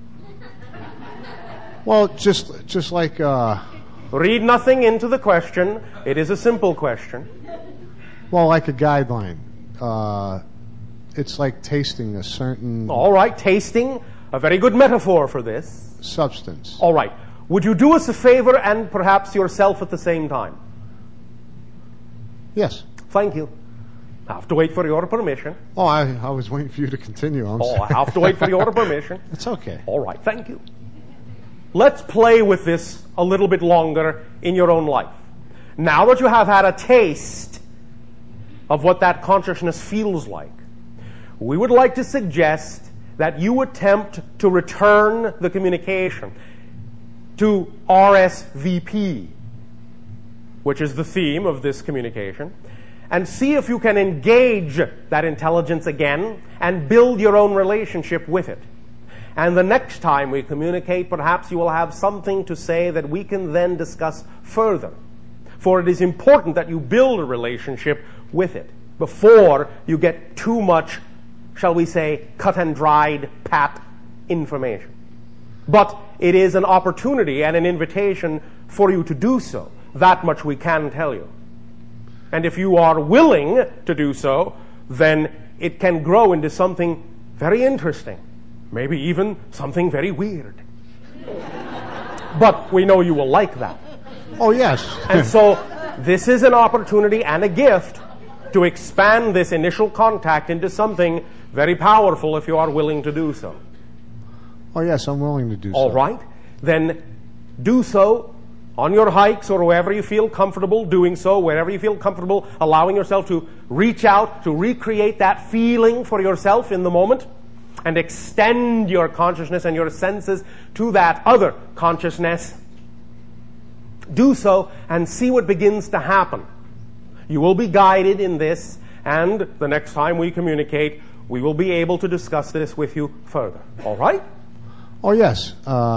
Well, just like... Read nothing into the question. It is a simple question. Well, like a guideline. It's like tasting a certain... All right, tasting, a very good metaphor for this. Substance. All right. Would you do us a favor and perhaps yourself at the same time? Yes. Thank you. I have to wait for your permission. Oh, I was waiting for you to continue. I have to wait for your permission. It's okay. All right, thank you. Let's play with this a little bit longer in your own life. Now that you have had a taste of what that consciousness feels like, we would like to suggest that you attempt to return the communication to RSVP, which is the theme of this communication, and see if you can engage that intelligence again and build your own relationship with it. And the next time we communicate, perhaps you will have something to say that we can then discuss further. For it is important that you build a relationship with it before you get too much, shall we say, cut and dried, pat information. But it is an opportunity and an invitation for you to do so. That much we can tell you. And if you are willing to do so, then it can grow into something very interesting. Maybe even something very weird. But we know you will like that. Oh, yes. And so this is an opportunity and a gift to expand this initial contact into something very powerful if you are willing to do so. Oh, yes, I'm willing to do so. All right. Then do so on your hikes or wherever you feel comfortable doing so, wherever you feel comfortable allowing yourself to reach out, to recreate that feeling for yourself in the moment, and extend your consciousness and your senses to that other consciousness. Do so and see what begins to happen. You will be guided in this, and the next time we communicate, we will be able to discuss this with you further. All right? Oh, yes.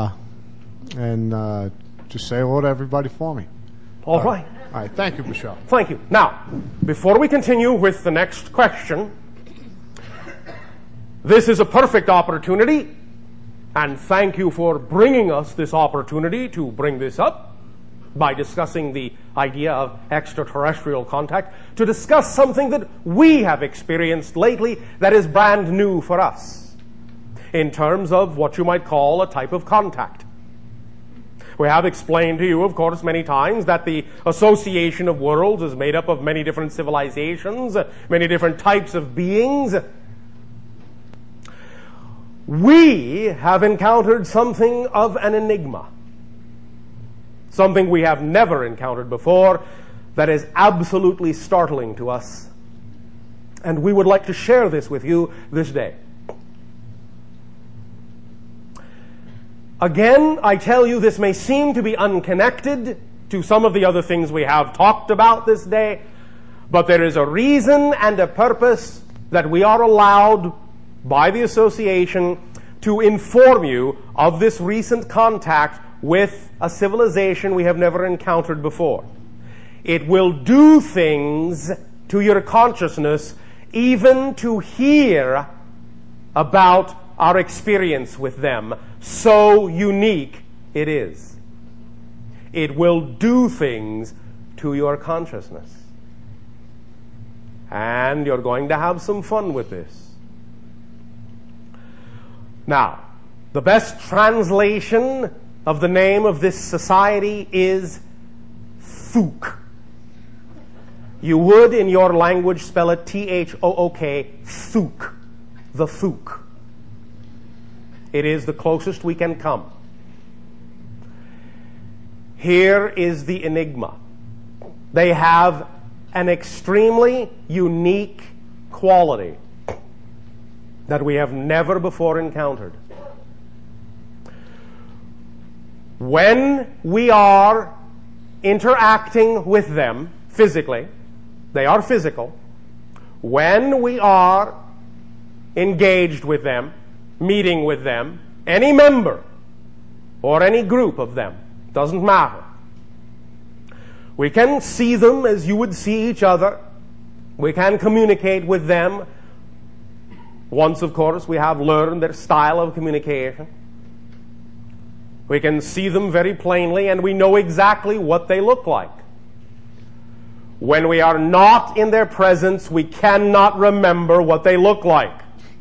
And just say hello to everybody for me. All right. All right. Thank you, Michelle. Thank you. Now, before we continue with the next question, this is a perfect opportunity, and thank you for bringing us this opportunity to bring this up by discussing the idea of extraterrestrial contact, to discuss something that we have experienced lately that is brand new for us, in terms of what you might call a type of contact. We have explained to you, of course, many times that the association of worlds is made up of many different civilizations, many different types of beings. We have encountered something of an enigma, something we have never encountered before that is absolutely startling to us. And we would like to share this with you this day. Again, I tell you, this may seem to be unconnected to some of the other things we have talked about this day, but there is a reason and a purpose that we are allowed by the association to inform you of this recent contact with a civilization we have never encountered before. It will do things to your consciousness, even to hear about our experience with them. So unique it is. It will do things to your consciousness. And you're going to have some fun with this. Now, the best translation of the name of this society is Thook. You would, in your language, spell it T-H-O-O-K, Thook. The Thook. It is the closest we can come. Here is the enigma. They have an extremely unique quality that we have never before encountered. When we are interacting with them physically, they are physical. When we are engaged with them, meeting with them, any member or any group of them, doesn't matter. We can see them as you would see each other. We can communicate with them. Once, of course, we have learned their style of communication. We can see them very plainly, and we know exactly what they look like. When we are not in their presence, we cannot remember what they look like.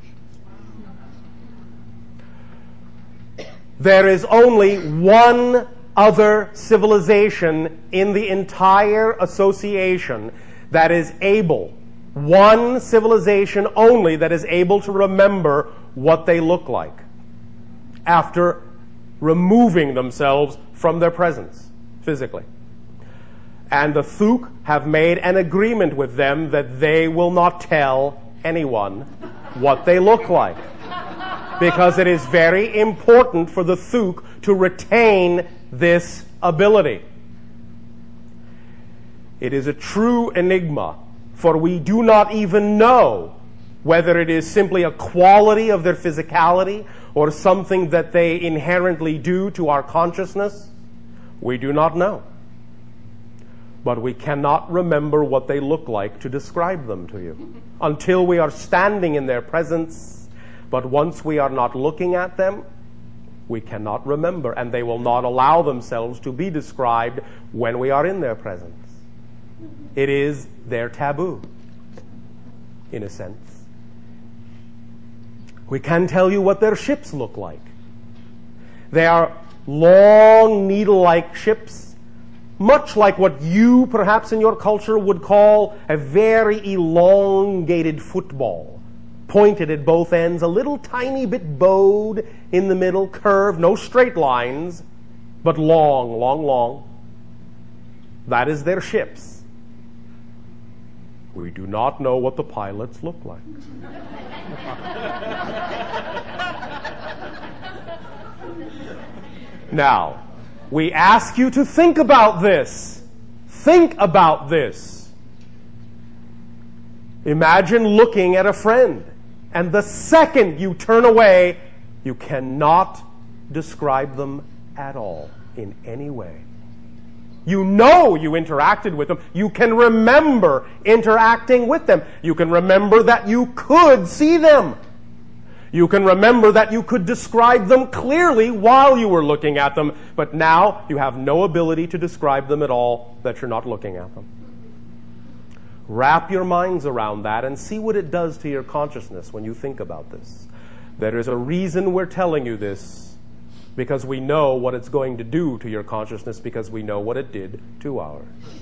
There is only one other civilization in the entire association that is able, one civilization only that is able to remember what they look like after removing themselves from their presence physically. And the Thuk have made an agreement with them that they will not tell anyone what they look like, because it is very important for the Thuk to retain this ability. It is a true enigma, for we do not even know whether it is simply a quality of their physicality or something that they inherently do to our consciousness. We do not know. But we cannot remember what they look like to describe them to you until we are standing in their presence. But once we are not looking at them, we cannot remember, and they will not allow themselves to be described when we are in their presence. It is their taboo, in a sense. We can tell you what their ships look like. They are long, needle-like ships, much like what you, perhaps in your culture, would call a very elongated football, pointed at both ends, a little tiny bit bowed in the middle, curved, no straight lines, but long, long, long. That is their ships. We do not know what the pilots look like. Now, we ask you to think about this. Think about this. Imagine looking at a friend, and the second you turn away, you cannot describe them at all in any way. You know you interacted with them. You can remember interacting with them. You can remember that you could see them. You can remember that you could describe them clearly while you were looking at them, but now you have no ability to describe them at all that you're not looking at them. Wrap your minds around that and see what it does to your consciousness when you think about this. There is a reason we're telling you this, because we know what it's going to do to your consciousness, because we know what it did to ours.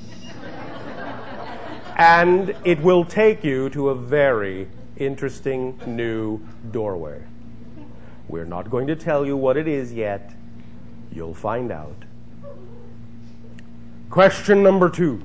And it will take you to a very interesting new doorway. We're not going to tell you what it is yet. You'll find out. Question number 2.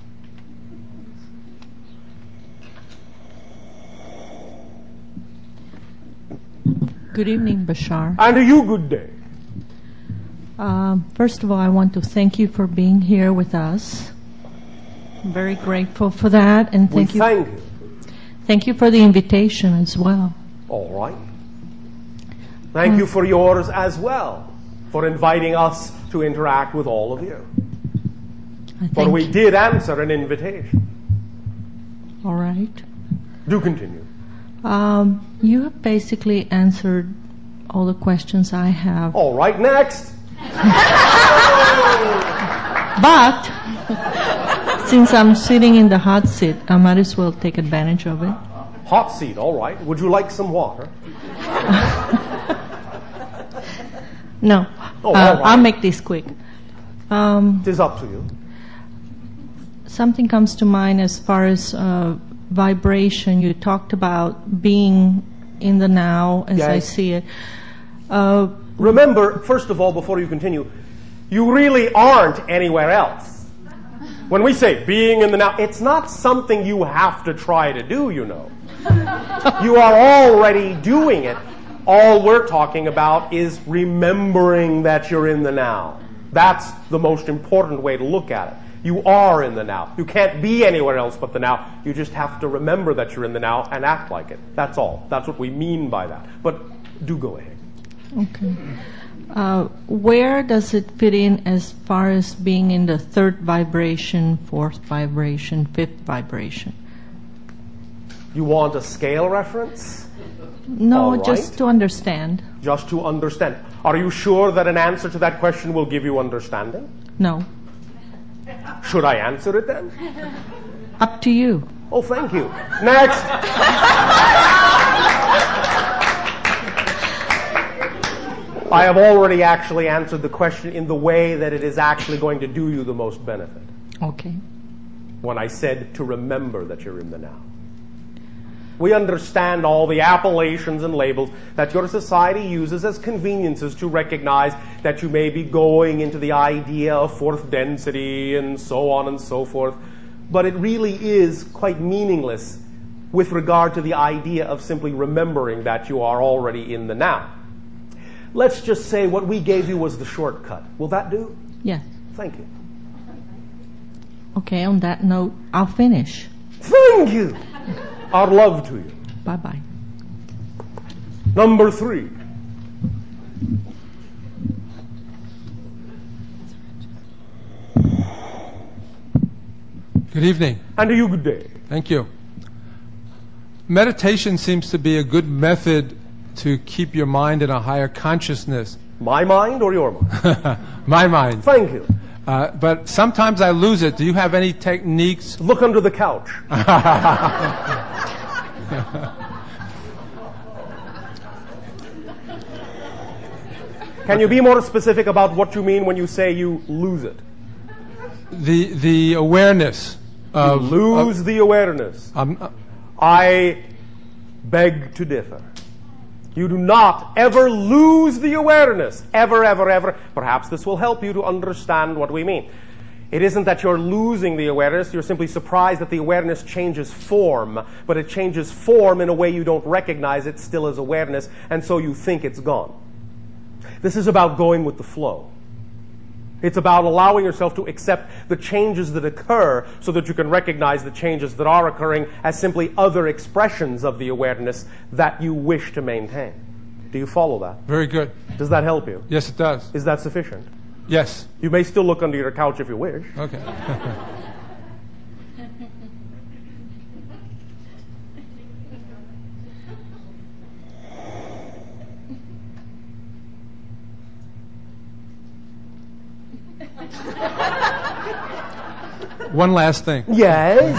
Good evening, Bashar. And to you, good day. First of all, I want to thank you for being here with us. I'm very grateful for that, and Thank you. Thank you for the invitation as well. All right. Thank you for yours as well, for inviting us to interact with all of you. For we did answer an invitation. All right. Do continue. You have basically answered all the questions I have. All right, next. But since I'm sitting in the hot seat, I might as well take advantage of it. Hot seat, all right. Would you like some water? No. Oh, all right. I'll make this quick. It is up to you. Something comes to mind as far as vibration. You talked about being in the now as I see it. Remember, first of all, before you continue, you really aren't anywhere else. When we say being in the now, it's not something you have to try to do, you know. You are already doing it. All we're talking about is remembering that you're in the now. That's the most important way to look at it. You are in the now. You can't be anywhere else but the now. You just have to remember that you're in the now and act like it. That's all. That's what we mean by that. But do go ahead. Okay. Where does it fit in as far as being in the third vibration, fourth vibration, fifth vibration? You want a scale reference? No, All right. just to understand. Just to understand. Are you sure that an answer to that question will give you understanding? No. Should I answer it then? Up to you. Oh, thank you. Next. I have already actually answered the question in the way that it is actually going to do you the most benefit. Okay. When I said to remember that you're in the now. We understand all the appellations and labels that your society uses as conveniences to recognize that you may be going into the idea of fourth density and so on and so forth. But it really is quite meaningless with regard to the idea of simply remembering that you are already in the now. Let's just say what we gave you was the shortcut. Will that do? Yes. Thank you. Okay, on that note, I'll finish. Thank you. Our love to you. Bye-bye. Number 3. Good evening. And to you, good day. Thank you. Meditation seems to be a good method to keep your mind in a higher consciousness. My mind or your mind? My mind. Thank you. But sometimes I lose it. Do you have any techniques? Look under the couch. Can you be more specific about what you mean when you say you lose it? The awareness of... Lose the awareness. I beg to differ. You do not ever lose the awareness. Ever, ever, ever. Perhaps this will help you to understand what we mean. It isn't that you're losing the awareness. You're simply surprised that the awareness changes form. But it changes form in a way you don't recognize it still as awareness, and so you think it's gone. This is about going with the flow. It's about allowing yourself to accept the changes that occur so that you can recognize the changes that are occurring as simply other expressions of the awareness that you wish to maintain. Do you follow that? Very good. Does that help you? Yes, it does. Is that sufficient? Yes. You may still look under your couch if you wish. Okay. One last thing. Yes.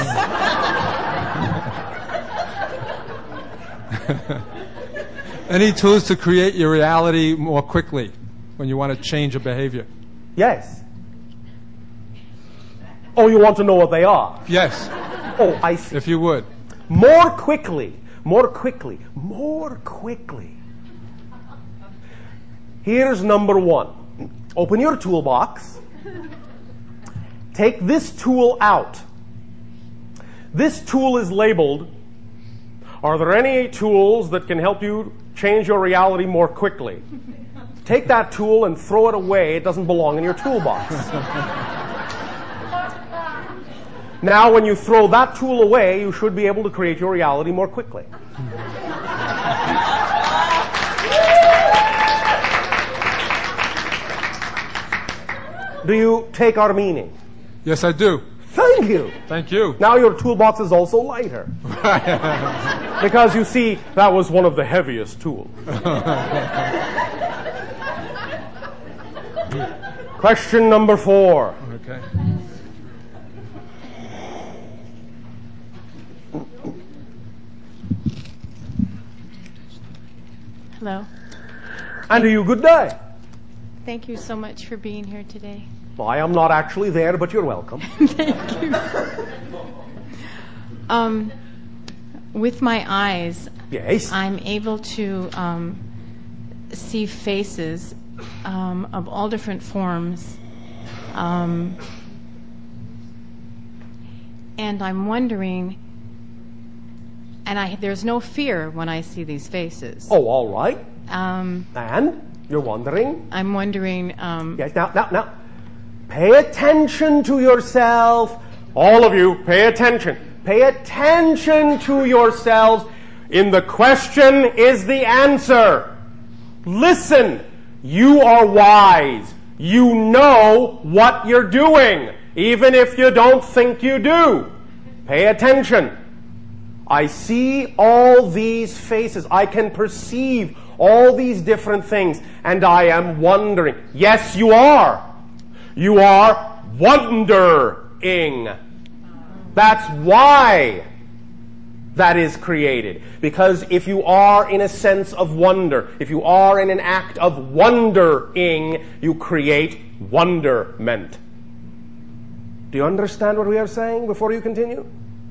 Any tools to create your reality more quickly when you want to change a behavior? Yes. Oh, you want to know what they are? Yes, Oh, I see. if you would. More quickly. More quickly. More quickly. Here's number 1. Open your toolbox. Take this tool out. This tool is labeled, are there any tools that can help you change your reality more quickly? Take that tool and throw it away. It doesn't belong in your toolbox. Now, when you throw that tool away, you should be able to create your reality more quickly. Do you take our meaning? Yes, I do. Thank you. Thank you. Now your toolbox is also lighter. Because you see, that was one of the heaviest tools. Question number 4. Okay. Hello. And to you, good day. Thank you so much for being here today. Well, I am not actually there, but you're welcome. Thank you. With my eyes, Yes. I'm able to see faces of all different forms. And I'm wondering, and there's no fear when I see these faces. Oh, all right. Um, And you're wondering? I'm wondering, Yes, now. Pay attention to yourself. All of you, pay attention. Pay attention to yourselves. In the question is the answer. Listen. You are wise. You know what you're doing, even if you don't think you do. Pay attention. I see all these faces. I can perceive all these different things, and I am wondering. Yes, you are. You are wondering. That's why that is created. Because if you are in a sense of wonder, if you are in an act of wondering, you create wonderment. Do you understand what we are saying before you continue?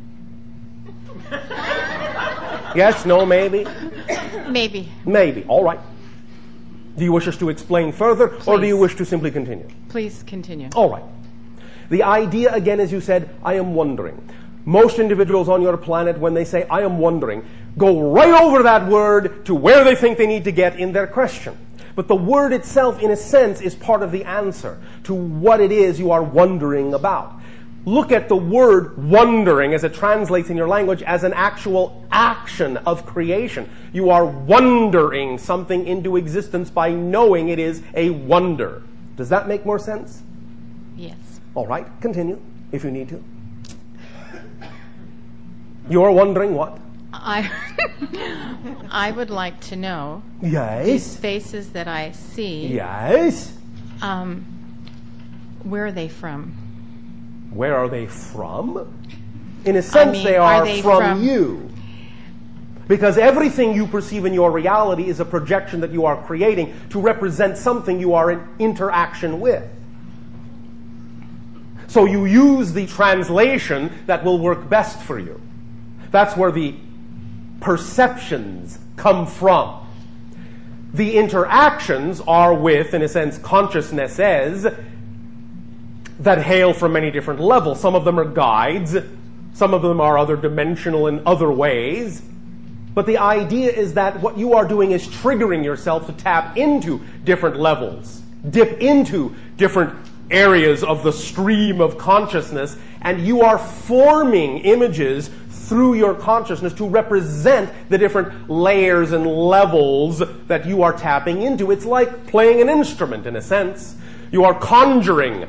Yes, no, maybe? maybe. Maybe. All right. Do you wish us to explain further, or do you Please. wish to simply continue? Please continue. All right. The idea, again, as you said, I am wondering. Most individuals on your planet, when they say, I am wondering, go right over that word to where they think they need to get in their question. But the word itself, in a sense, is part of the answer to what it is you are wondering about. Look at the word wondering as it translates in your language as an actual action of creation. You are wondering something into existence by knowing it is a wonder. Does that make more sense? Yes. All right, continue if you need to. You're wondering what? I would like to know these Yes. faces that I see. Yes. Where are they from? Where are they from? In a sense, mean, they are are they from from- you. Because everything you perceive in your reality is a projection that you are creating to represent something you are in interaction with. So you use the translation that will work best for you. That's where the perceptions come from. The interactions are with, in a sense, consciousnesses that hail from many different levels. Some of them are guides. Some of them are other dimensional in other ways. But the idea is that what you are doing is triggering yourself to tap into different levels, dip into different areas of the stream of consciousness, and you are forming images through your consciousness to represent the different layers and levels that you are tapping into. It's like playing an instrument in a sense. You are conjuring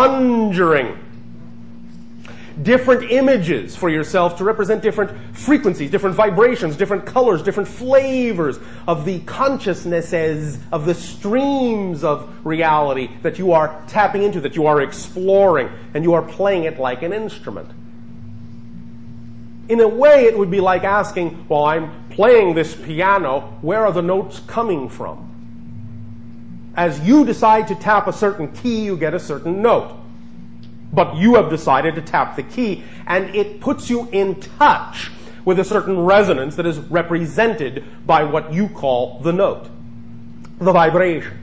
different images for yourself to represent different frequencies, different vibrations, different colors, different flavors of the consciousnesses, of the streams of reality that you are tapping into, that you are exploring, and you are playing it like an instrument. In a way, it would be like asking, well, I'm playing this piano, where are the notes coming from? As you decide to tap a certain key, you get a certain note. But you have decided to tap the key, and it puts you in touch with a certain resonance that is represented by what you call the note, the vibration.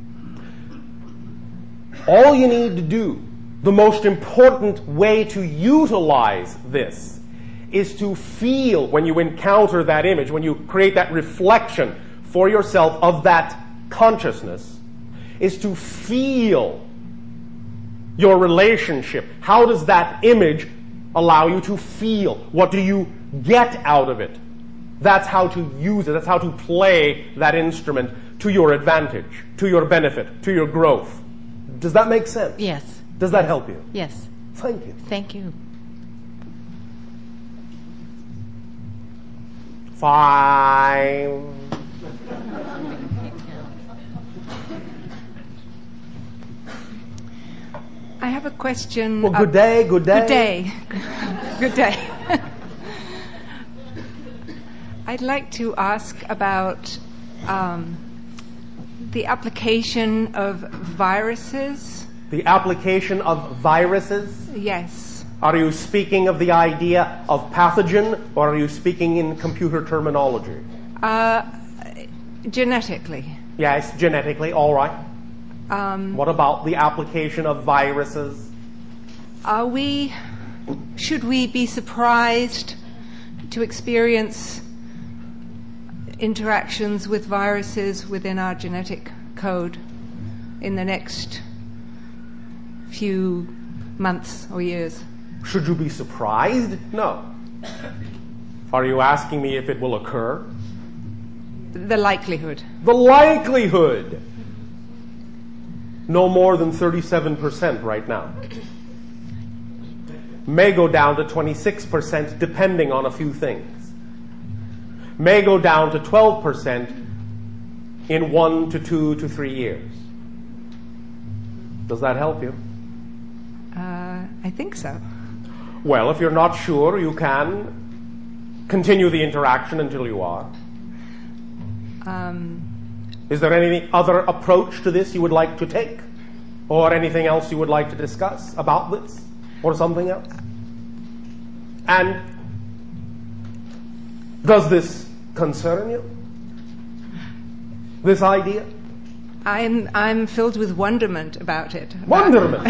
All you need to do, the most important way to utilize this, is to feel when you encounter that image, when you create that reflection for yourself of that consciousness, is to feel your relationship. How does that image allow you to feel? What do you get out of it? That's how to use it. That's how to play that instrument to your advantage, to your benefit, to your growth. Does that make sense? Yes. Does that help you? Yes. Thank you. Thank you. 5. I have a question. Well, good day, good day. Good day. Good day. I'd like to ask about the application of viruses. The application of viruses? Yes. Are you speaking of the idea of pathogen, or are you speaking in computer terminology? Genetically. Yes, genetically, all right. Um, What about the application of viruses? Are we should we be surprised to experience interactions with viruses within our genetic code in the next few months or years? Should you be surprised? No. Are you asking me if it will occur? The likelihood. The likelihood. No more than 37% right now. May go down to 26% depending on a few things. May go down to 12% in 1 to 2 to 3 years. Does that help you? I think so. Well, if you're not sure, you can continue the interaction until you are. Is there any other approach to this you would like to take? Or anything else you would like to discuss about this? Or something else? And does this concern you? This idea? I'm filled with wonderment about it. Wonderment!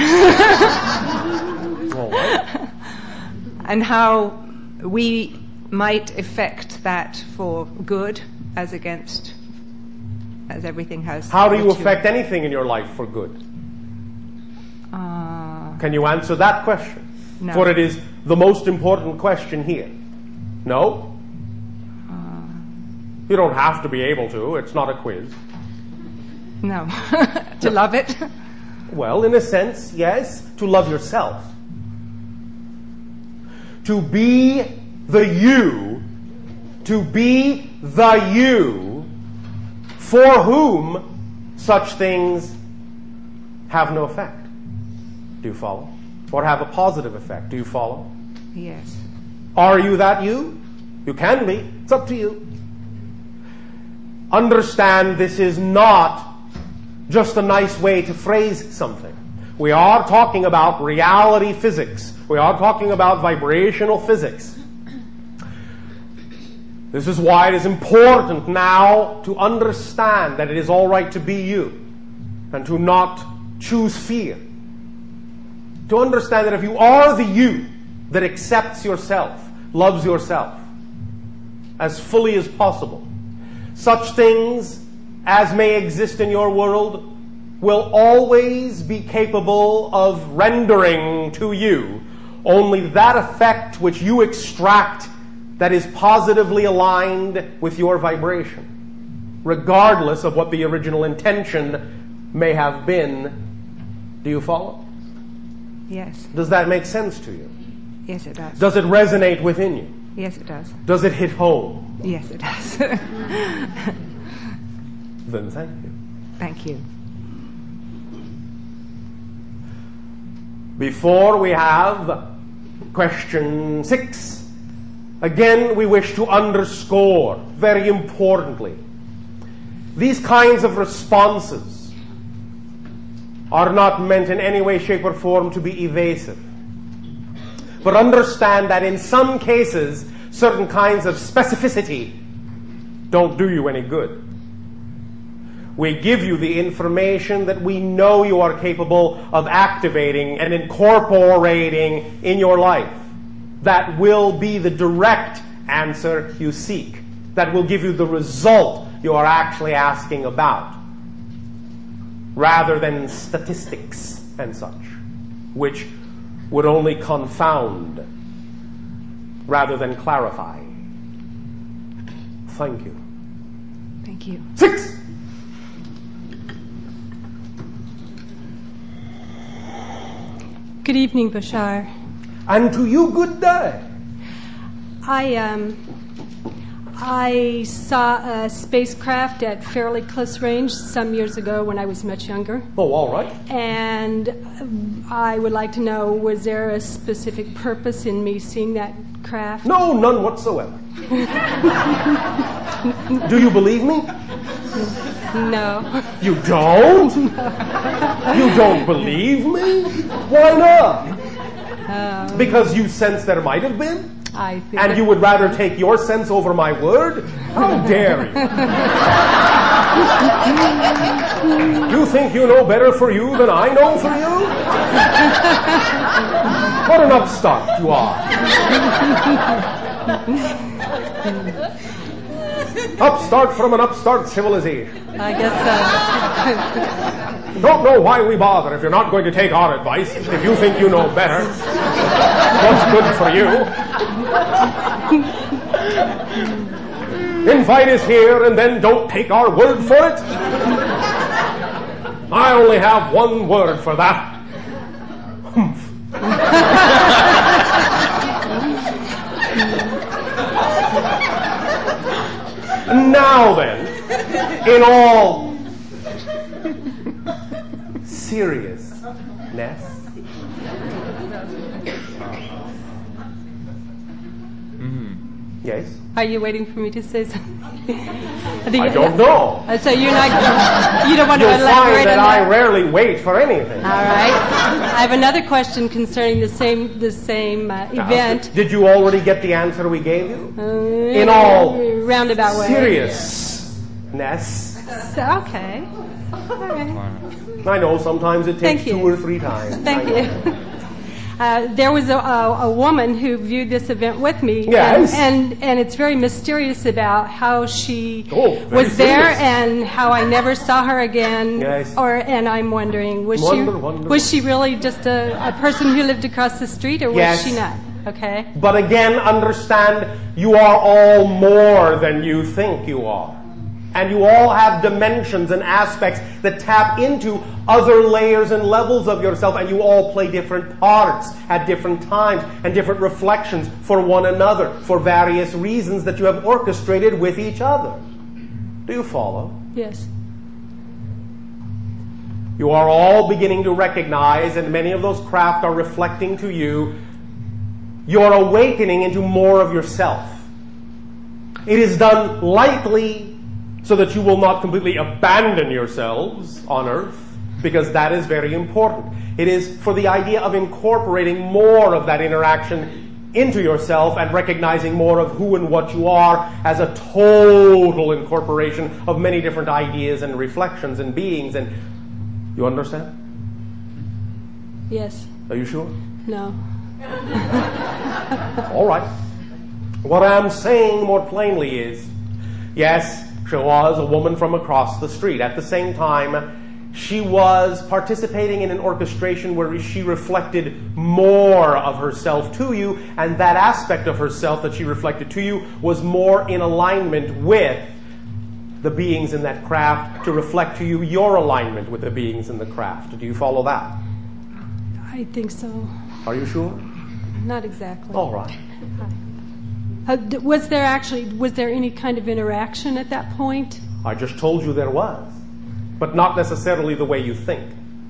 All right. And how we might affect that for good as everything has. How do you affect anything in your life for good? Can you answer that question? No. For it is the most important question here. No? You don't have to be able to. It's not a quiz. No. To love it? Well, in a sense, yes. To love yourself. To be the you. To be the you for whom such things have no effect. Do you follow? Or have a positive effect. Do you follow? Yes. Are you that you? You can be. It's up to you. Understand this is not just a nice way to phrase something. We are talking about reality physics. We are talking about vibrational physics. This is why it is important now to understand that it is all right to be you and to not choose fear. To understand that if you are the you that accepts yourself, loves yourself as fully as possible, such things as may exist in your world will always be capable of rendering to you only that effect which you extract that is positively aligned with your vibration, regardless of what the original intention may have been. Do you follow? Yes. Does that make sense to you? Yes, it does. Does it resonate within you? Yes, it does. Does it hit home? Yes, it does. Then thank you. Thank you. Before we have question 6, again we wish to underscore, very importantly, these kinds of responses are not meant in any way, shape, or form to be evasive. But understand that in some cases, certain kinds of specificity don't do you any good. We give you the information that we know you are capable of activating and incorporating in your life. That will be the direct answer you seek. That will give you the result you are actually asking about, rather than statistics and such, which would only confound rather than clarify. Thank you. Thank you. 6. Good evening, Bashar. And to you, good day. I saw a spacecraft at fairly close range some years ago when I was much younger. Oh, all right. And I would like to know, was there a specific purpose in me seeing that craft? No, none whatsoever. Do you believe me? No. You don't? You don't believe me? Why not? Because you sense there might have been? I think. And you would rather take your sense over my word? How dare you? You you think you know better for you than I know for you? What an upstart you are. Upstart from an upstart civilization. I guess Don't know why we bother if you're not going to take our advice, if you think you know better what's good for you. Invite us here and then don't take our word for it. I only have one word for that. Humph. Now then, in all seriousness, yes? Are you waiting for me to say something? I don't know. So you don't want to You'll elaborate find that on I that? rarely wait for anything. All right. I have another question concerning the same event. Did you already get the answer we gave you? In all roundabout way. Seriousness. Okay. All right. I know sometimes it takes Thank you. 2 or 3 times. Thank you. There was a woman who viewed this event with me, yes. and it's very mysterious about how she very was there serious. and how I never saw her again. Yes. And I'm wondering, was Wonder. she really just a person who lived across the street, or was Yes. she not? Okay. But again, understand, you are all more than you think you are. And you all have dimensions and aspects that tap into other layers and levels of yourself, and you all play different parts at different times and different reflections for one another for various reasons that you have orchestrated with each other. Do you follow? Yes. You are all beginning to recognize, and many of those craft are reflecting to you, your awakening into more of yourself. It is done lightly, so that you will not completely abandon yourselves on earth, because that is very important. It is for the idea of incorporating more of that interaction into yourself and recognizing more of who and what you are as a total incorporation of many different ideas and reflections and beings. And you understand? Yes. Are you sure? No. All right. What I'm saying more plainly is, yes, she was a woman from across the street. At the same time, she was participating in an orchestration where she reflected more of herself to you, and that aspect of herself that she reflected to you was more in alignment with the beings in that craft to reflect to you your alignment with the beings in the craft. Do you follow that? I think so. Are you sure? Not exactly. All right. Was there any kind of interaction at that point? I just told you there was, but not necessarily the way you think.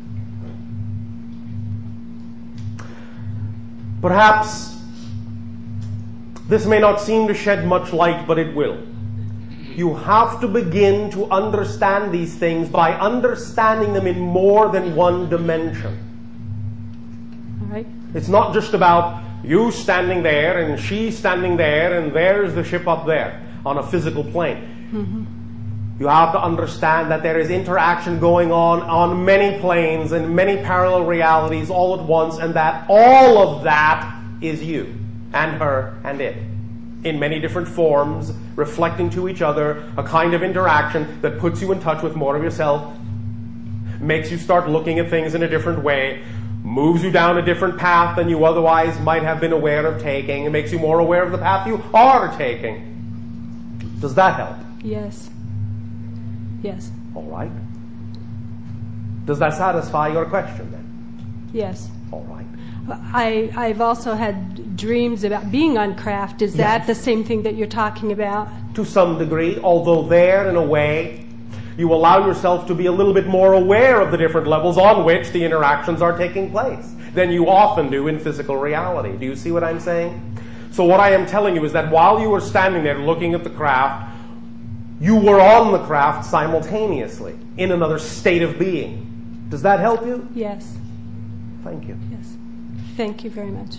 Perhaps this may not seem to shed much light, but it will. You have to begin to understand these things by understanding them in more than one dimension. All right. It's not just about you standing there and she standing there and there's the ship up there on a physical plane. Mm-hmm. You have to understand that there is interaction going on many planes and many parallel realities all at once, and that all of that is you and her and it in many different forms, reflecting to each other a kind of interaction that puts you in touch with more of yourself, makes you start looking at things in a different way, moves you down a different path than you otherwise might have been aware of taking, and makes you more aware of the path you are taking. Does that help? Yes. Yes. All right. Does that satisfy your question then? Yes. All right. I've also had dreams about being on craft. Is that the same thing that you're talking about? To some degree, although there, in a way, you allow yourself to be a little bit more aware of the different levels on which the interactions are taking place than you often do in physical reality. Do you see what I'm saying? So what I am telling you is that while you were standing there looking at the craft, you were on the craft simultaneously in another state of being. Does that help you? Yes. Thank you. Yes. Thank you very much.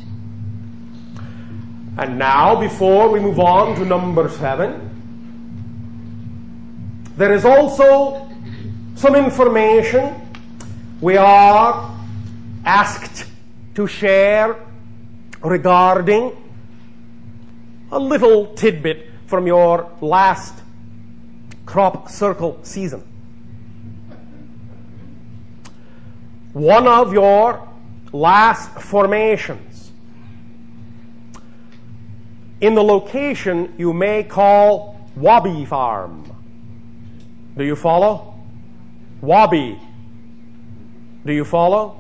And now, before we move on to number 7, there is also some information we are asked to share regarding a little tidbit from your last crop circle season. One of your last formations in the location you may call Wabi Farm. Do you follow? Wabi. Do you follow?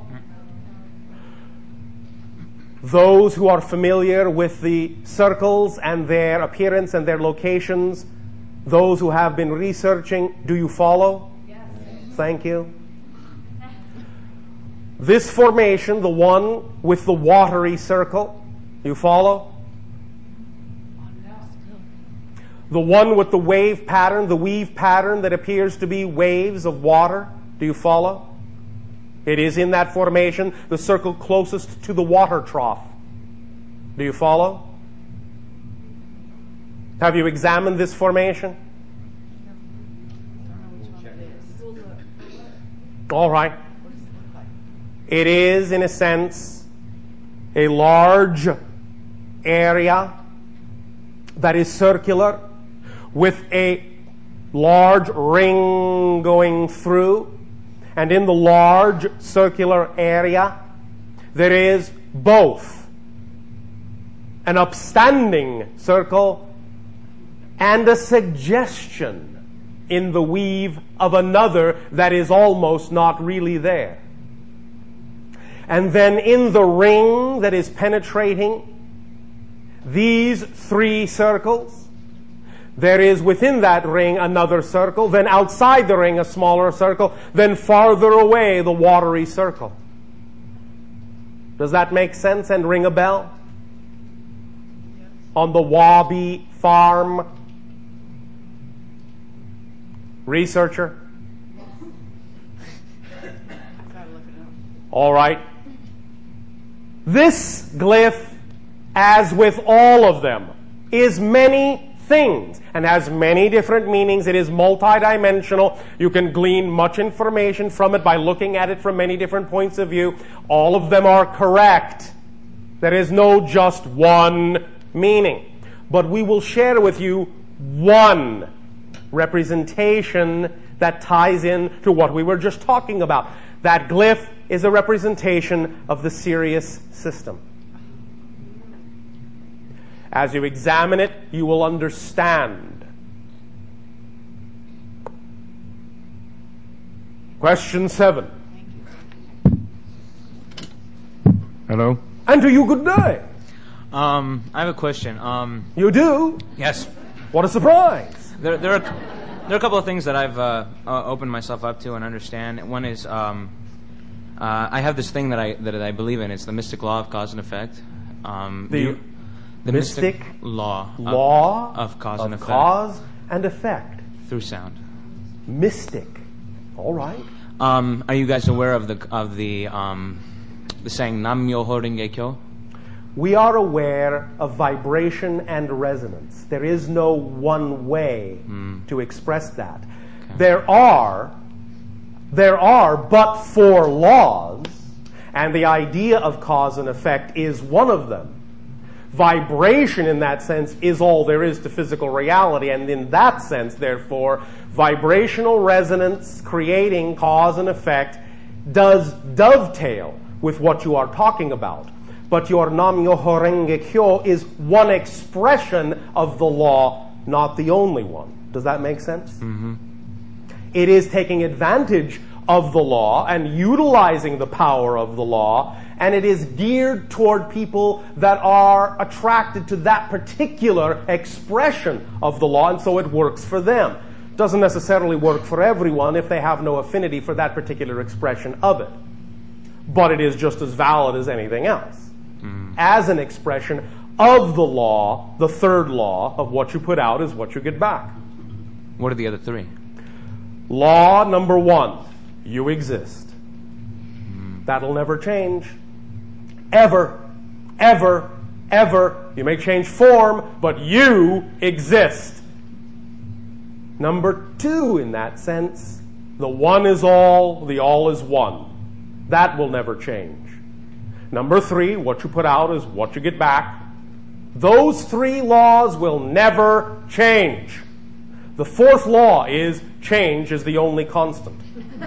Those who are familiar with the circles and their appearance and their locations, those who have been researching, do you follow? Yes. Thank you. This formation, the one with the watery circle, you follow? The one with the wave pattern, the weave pattern that appears to be waves of water, do you follow? It is in that formation, the circle closest to the water trough. Do you follow? Have you examined this formation? All right. It is, in a sense, a large area that is circular with a large ring going through. And in the large circular area, there is both an upstanding circle and a suggestion in the weave of another that is almost not really there. And then in the ring that is penetrating these three circles, there is within that ring another circle, then outside the ring a smaller circle, then farther away the watery circle. Does that make sense and ring a bell? Yes. On the Wabi Farm? Researcher? Yes. All right. This glyph, as with all of them, is many things and has many different meanings. It is multidimensional. You can glean much information from it by looking at it from many different points of view. All of them are correct. There is no just one meaning. But we will share with you one representation that ties in to what we were just talking about. That glyph is a representation of the Sirius system. As you examine it, you will understand. Question 7. Hello. And to you, good day. I have a question. You do? Yes. What a surprise. There are a couple of things that I've opened myself up to and understand. One is I have this thing that I believe in. It's the mystic law of cause and effect. The mystic law of cause and effect. Cause and effect. Through sound. Mystic. All right. Are you guys aware of the saying Nam Myoho Renge Kyo? We are aware of vibration and resonance. There is no one way to express that. Okay. There are but four laws, and the idea of cause and effect is one of them. Vibration, in that sense, is all there is to physical reality, and in that sense, therefore, vibrational resonance creating cause and effect does dovetail with what you are talking about. But your Nam Myoho Renge Kyo is one expression of the law, not the only one. Does that make sense? Mm-hmm. It is taking advantage of the law and utilizing the power of the law, and it is geared toward people that are attracted to that particular expression of the law, and so it works for them. Doesn't necessarily work for everyone if they have no affinity for that particular expression of it. But it is just as valid as anything else. As an expression of the law, the third law of what you put out is what you get back. What are the other three? Law number 1, you exist. That'll never change. Ever, ever, ever. You may change form, but you exist. Number 2, in that sense, The one is all, the all is one. That will never change. Number 3, what you put out is what you get back. Those 3 laws will never change. The 4th law is change is the only constant.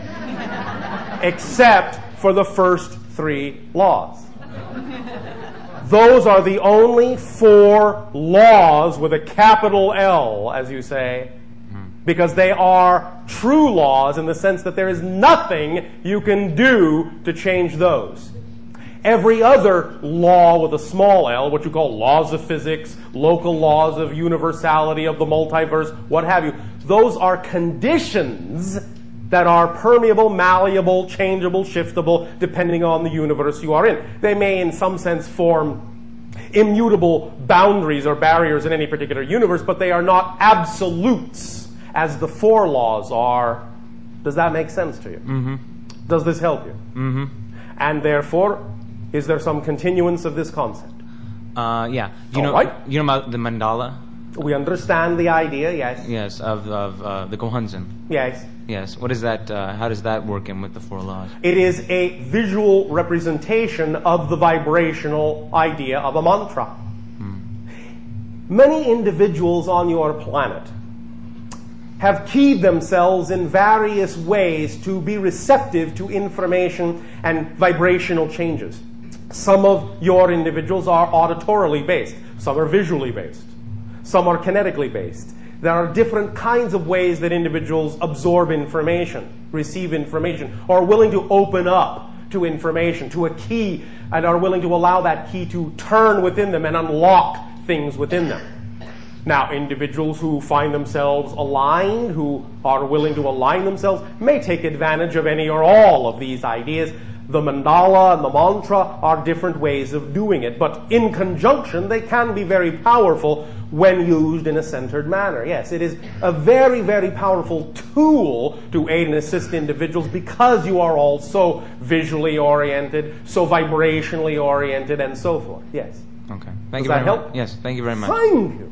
Except for the first 3 laws. Those are the only 4 laws with a capital L, as you say, because they are true laws in the sense that there is nothing you can do to change those. Every other law with a small l, what you call laws of physics, local laws of universality, of the multiverse, what have you, those are conditions that are permeable, malleable, changeable, shiftable, depending on the universe you are in. They may, in some sense, form immutable boundaries or barriers in any particular universe, but they are not absolutes, as the 4 laws are. Does that make sense to you? Mm-hmm. Does this help you? Mm-hmm. And therefore, is there some continuance of this concept? Yeah. You know about the mandala? We understand the idea, yes. Yes, of the Gohonzon. Yes. Yes. What is that? How does that work in with the 4 laws? It is a visual representation of the vibrational idea of a mantra. Many individuals on your planet have keyed themselves in various ways to be receptive to information and vibrational changes. Some of your individuals are auditorily based. Some are visually based. Some are kinetically based. There are different kinds of ways that individuals absorb information, receive information, or are willing to open up to information, to a key, and are willing to allow that key to turn within them and unlock things within them. Now, individuals who find themselves aligned, who are willing to align themselves, may take advantage of any or all of these ideas. The mandala and the mantra are different ways of doing it, but in conjunction, they can be very powerful when used in a centered manner. Yes, it is a very, very powerful tool to aid and assist individuals because you are all so visually oriented, so vibrationally oriented, and so forth. Yes. Okay. Thank Does you that very help? much. Yes, thank you very much. Thank you.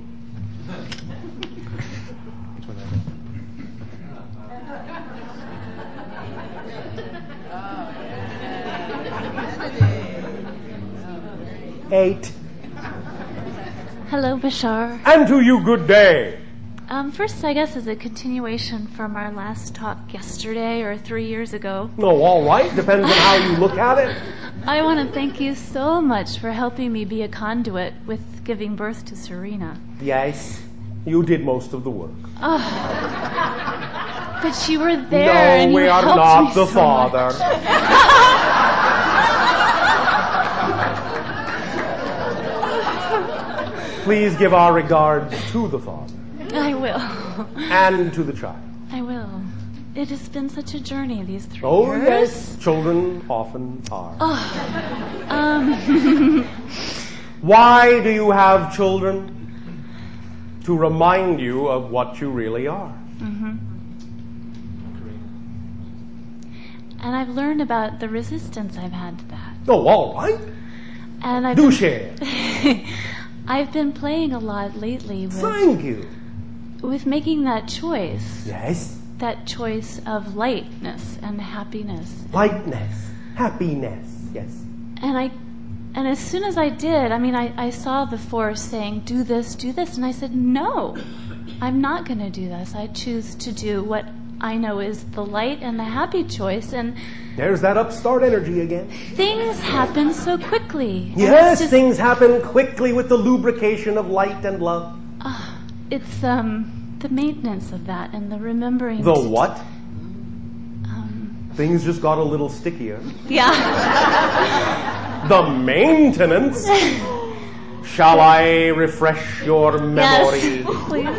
Eight. Hello, Bashar. And to you, good day. First, I guess, as a continuation from our last talk yesterday or 3 years ago. No, all right. Depends on how you look at it. I want to thank you so much for helping me be a conduit with giving birth to Serena. Yes, you did most of the work. Oh. But you were there and you we are helped not me the so father. Please give our regards to the father. I will. And to the child. I will. It has been such a journey these 3 years. Oh, yes. Children often are. Why do you have children? To remind you of what you really are. Mm-hmm. And I've learned about the resistance I've had to that. Oh, all right. And Do share. I've been playing a lot lately with... Thank you. With making that choice. Yes. That choice of lightness and happiness. Lightness. Happiness. Yes. And as soon as I did, I saw the force saying, do this, and I said, no, I'm not going to do this. I choose to do what I know is the light and the happy choice, and... There's that upstart energy again. Things happen so quickly. Yes, things happen quickly with the lubrication of light and love. It's the maintenance of that and the remembering... The what? Things just got a little stickier. Yeah. The maintenance? Shall I refresh your memory? Yes, please.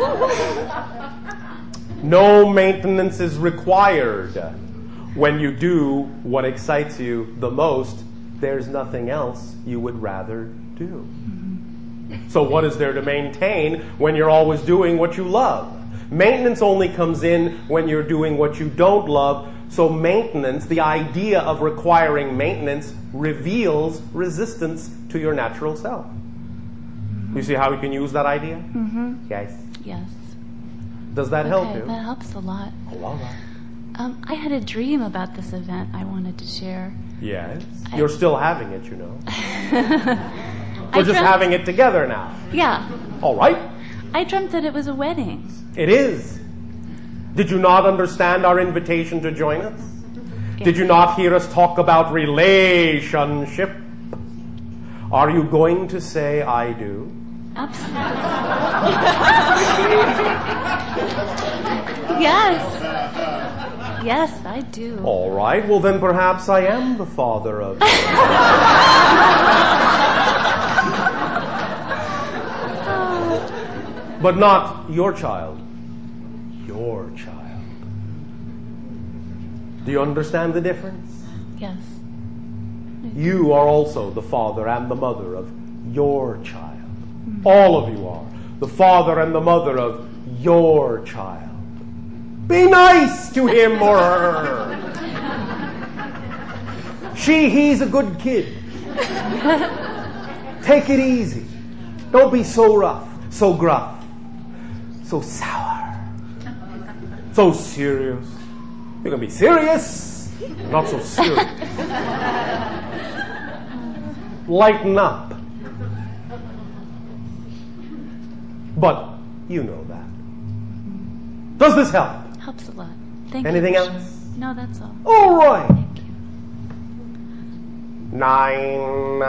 No maintenance is required. When you do what excites you the most, there's nothing else you would rather do. So what is there to maintain when you're always doing what you love? Maintenance only comes in when you're doing what you don't love. So maintenance, the idea of requiring maintenance, reveals resistance to your natural self. You see how we can use that idea? Mm-hmm. Yes. Yes. Does that help you? That helps a lot. Oh, all right. I had a dream about this event I wanted to share. Yes. You're still having it, you know. We're just having it together now. Yeah. All right. I dreamt that it was a wedding. It is. Did you not understand our invitation to join us? Yes. Did you not hear us talk about relationship? Are you going to say I do? Absolutely. Yes. Yes, I do. All right. Well, then perhaps I am the father of... But not your child. Your child. Do you understand the difference? Yes. You are also the father and the mother of your child. All of you are the father and the mother of your child. Be nice to him or her. He's a good kid. Take it easy. Don't be so rough, so gruff, so sour, so serious. You can be serious, not so serious. Lighten up. But you know that. Does this help? Helps a lot. Thank Anything you. else? No, that's all. All right. Thank you. 9.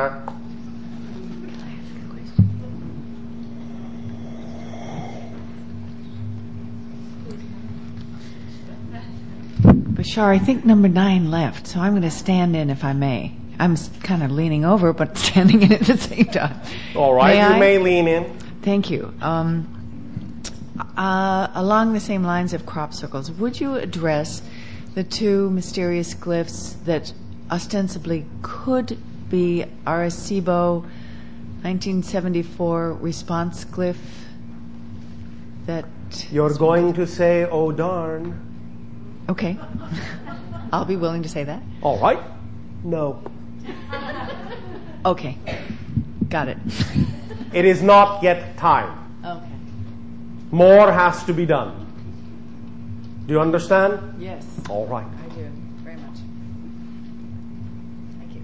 Bashar, I think number 9 left, so I'm going to stand in if I may. I'm kind of leaning over, but standing in at the same time. All right, you may lean in. Thank you. Along the same lines of crop circles, would you address the 2 mysterious glyphs that ostensibly could be Arecibo 1974 response glyph that... You're going to say, oh darn. Okay. I'll be willing to say that. All right. No. Okay. Got it. It is not yet time. Okay. More has to be done. Do you understand? Yes. All right. I do. Very much. Thank you.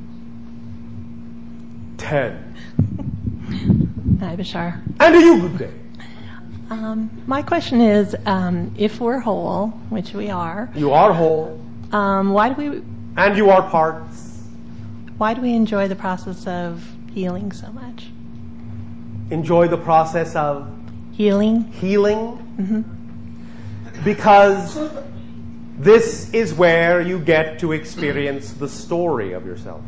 10. Hi, Bashar. And to you, good day. My question is, if we're whole, which we are. You are whole. Why do we... And you are parts. Why do we enjoy the process of healing so much? Enjoy the process of... Healing? Healing? Mm-hmm. Because this is where you get to experience the story of yourself.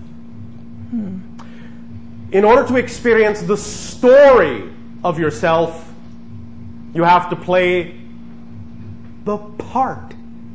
In order to experience the story of yourself, you have to play the part.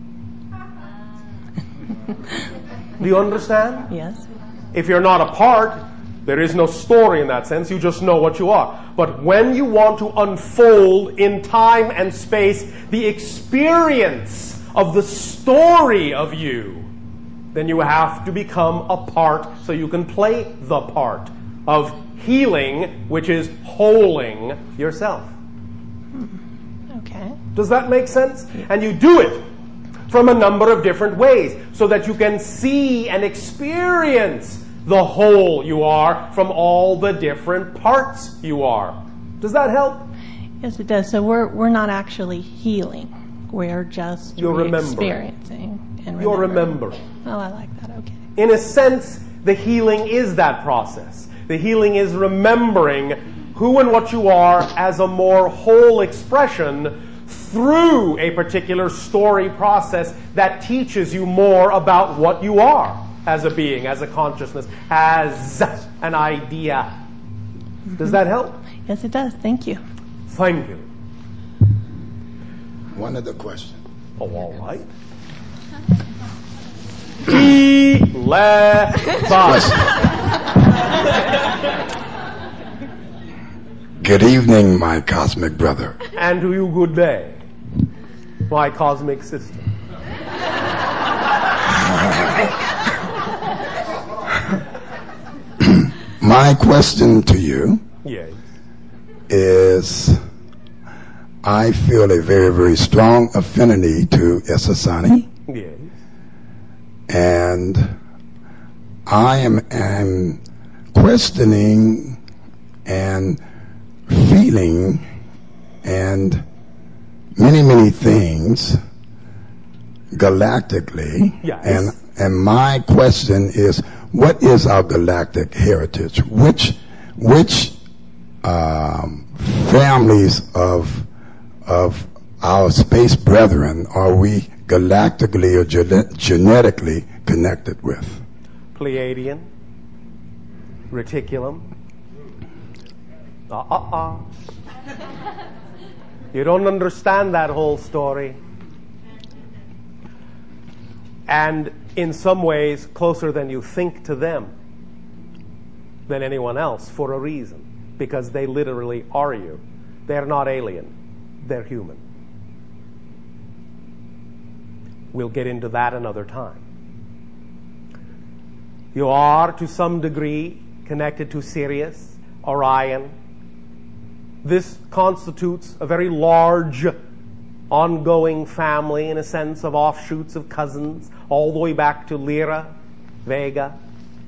Do you understand? Yes. If you're not a part, there is no story in that sense. You just know what you are. But when you want to unfold in time and space the experience of the story of you, then you have to become a part so you can play the part of healing, which is holing yourself. Okay. Does that make sense? And you do it from a number of different ways so that you can see and experience the whole you are from all the different parts you are. Does that help? Yes, it does. So we're not actually healing. We're just experiencing and You're remembering. Oh, I like that. Okay. In a sense, the healing is that process. The healing is remembering who and what you are as a more whole expression through a particular story process that teaches you more about what you are as a being, as a consciousness, as an idea. Does that help? Yes, it does. Thank you. Thank you. One other question. Oh, all right. 11. Good evening, my cosmic brother. And to you, good day, my cosmic sister. My question to you is, I feel a very, very strong affinity to Essassani. Yes. And I am questioning and feeling and many things galactically. Yes. And my question is, what is our galactic heritage? Which families of our space brethren are we galactically or genetically connected with? Pleiadian, Reticulum. You don't understand that whole story. And in some ways, closer than you think to them than anyone else for a reason. Because they literally are you. They're not alien. They're human. We'll get into that another time. You are, to some degree, connected to Sirius, Orion. This constitutes a very large, ongoing family, in a sense, of offshoots of cousins, all the way back to Lyra, Vega.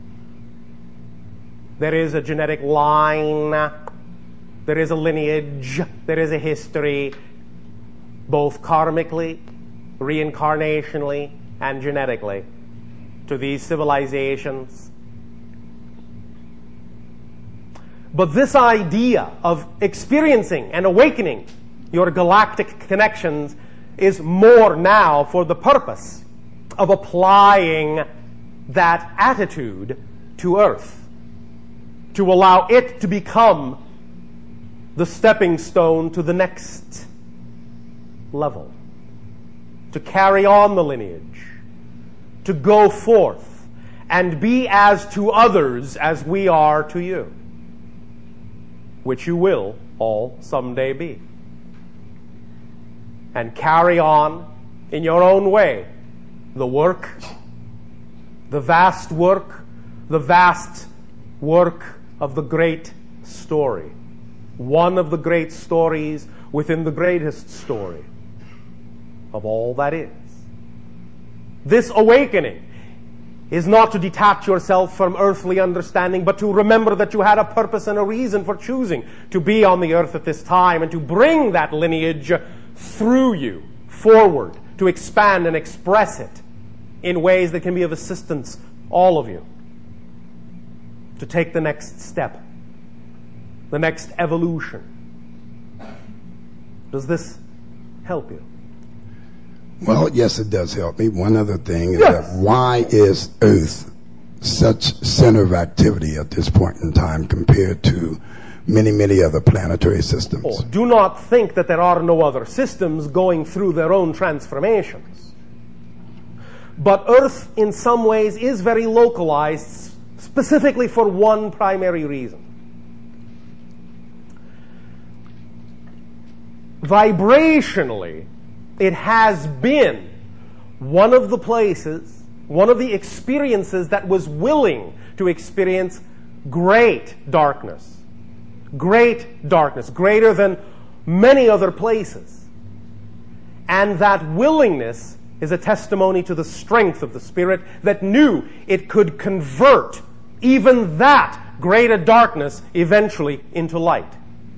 There is a genetic line, there is a lineage, there is a history, both karmically, reincarnationally, and genetically, to these civilizations. But this idea of experiencing and awakening your galactic connections is more now for the purpose of applying that attitude to Earth, to allow it to become the stepping stone to the next level, to carry on the lineage, to go forth and be as to others as we are to you, which you will all someday be. And carry on in your own way the work, the vast work, the vast work of the great story. One of the great stories within the greatest story of all that is. This awakening is not to detach yourself from earthly understanding, but to remember that you had a purpose and a reason for choosing to be on the earth at this time, and to bring that lineage through you forward, to expand and express it in ways that can be of assistance, all of you, to take the next step, the next evolution. Does this help you? Well, yes, it does help me. One other thing is that why is Earth such center of activity at this point in time compared to many other planetary systems? Oh, do not think that there are no other systems going through their own transformations. But Earth, in some ways, is very localized, specifically for one primary reason. Vibrationally, it has been one of the places, one of the experiences that was willing to experience great darkness, greater than many other places. And that willingness is a testimony to the strength of the Spirit that knew it could convert even that greater darkness eventually into light.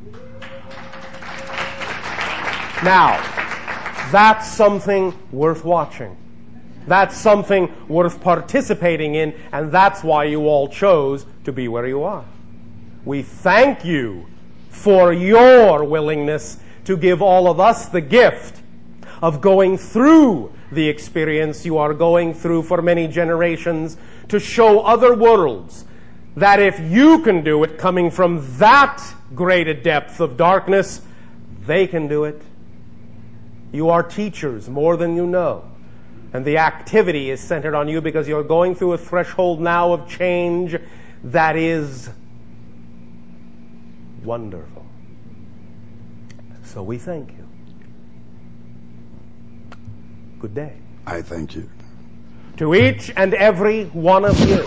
Now, that's something worth watching. That's something worth participating in, and that's why you all chose to be where you are. We thank you for your willingness to give all of us the gift of going through the experience you are going through for many generations, to show other worlds that if you can do it coming from that greater depth of darkness, they can do it. You are teachers more than you know. And the activity is centered on you because you're going through a threshold now of change that is wonderful. So we thank you. Good day. I thank you. To each and every one of you,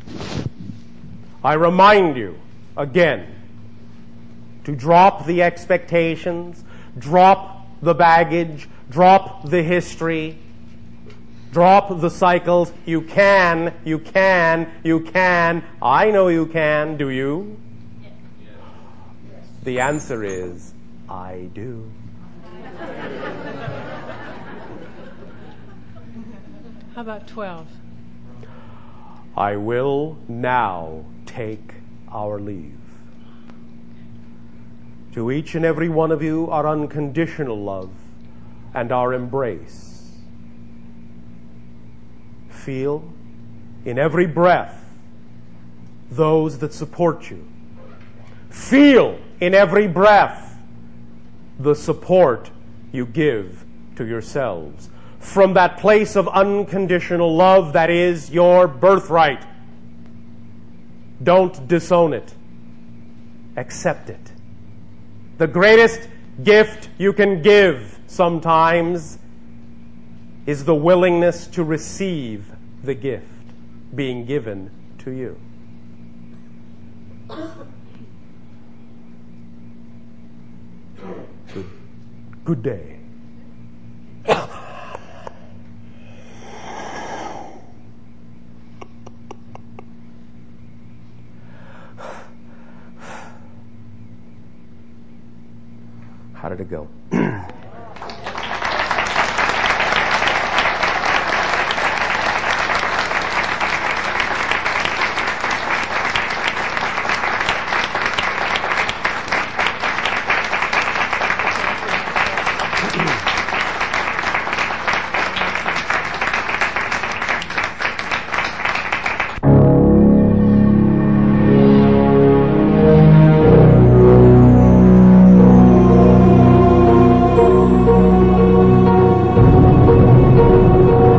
I remind you again to drop the expectations, drop the baggage, drop the history, Drop the cycles. You can, you can, you can. I know you can. Do you? Yes. The answer is, I do. How about 12? I will now take our leave. To each and every one of you, our unconditional love and our embrace. Feel in every breath those that support you. Feel in every breath the support you give to yourselves. From that place of unconditional love that is your birthright. Don't disown it. Accept it. The greatest gift you can give sometimes is the willingness to receive the gift being given to you. Good day. How did it go?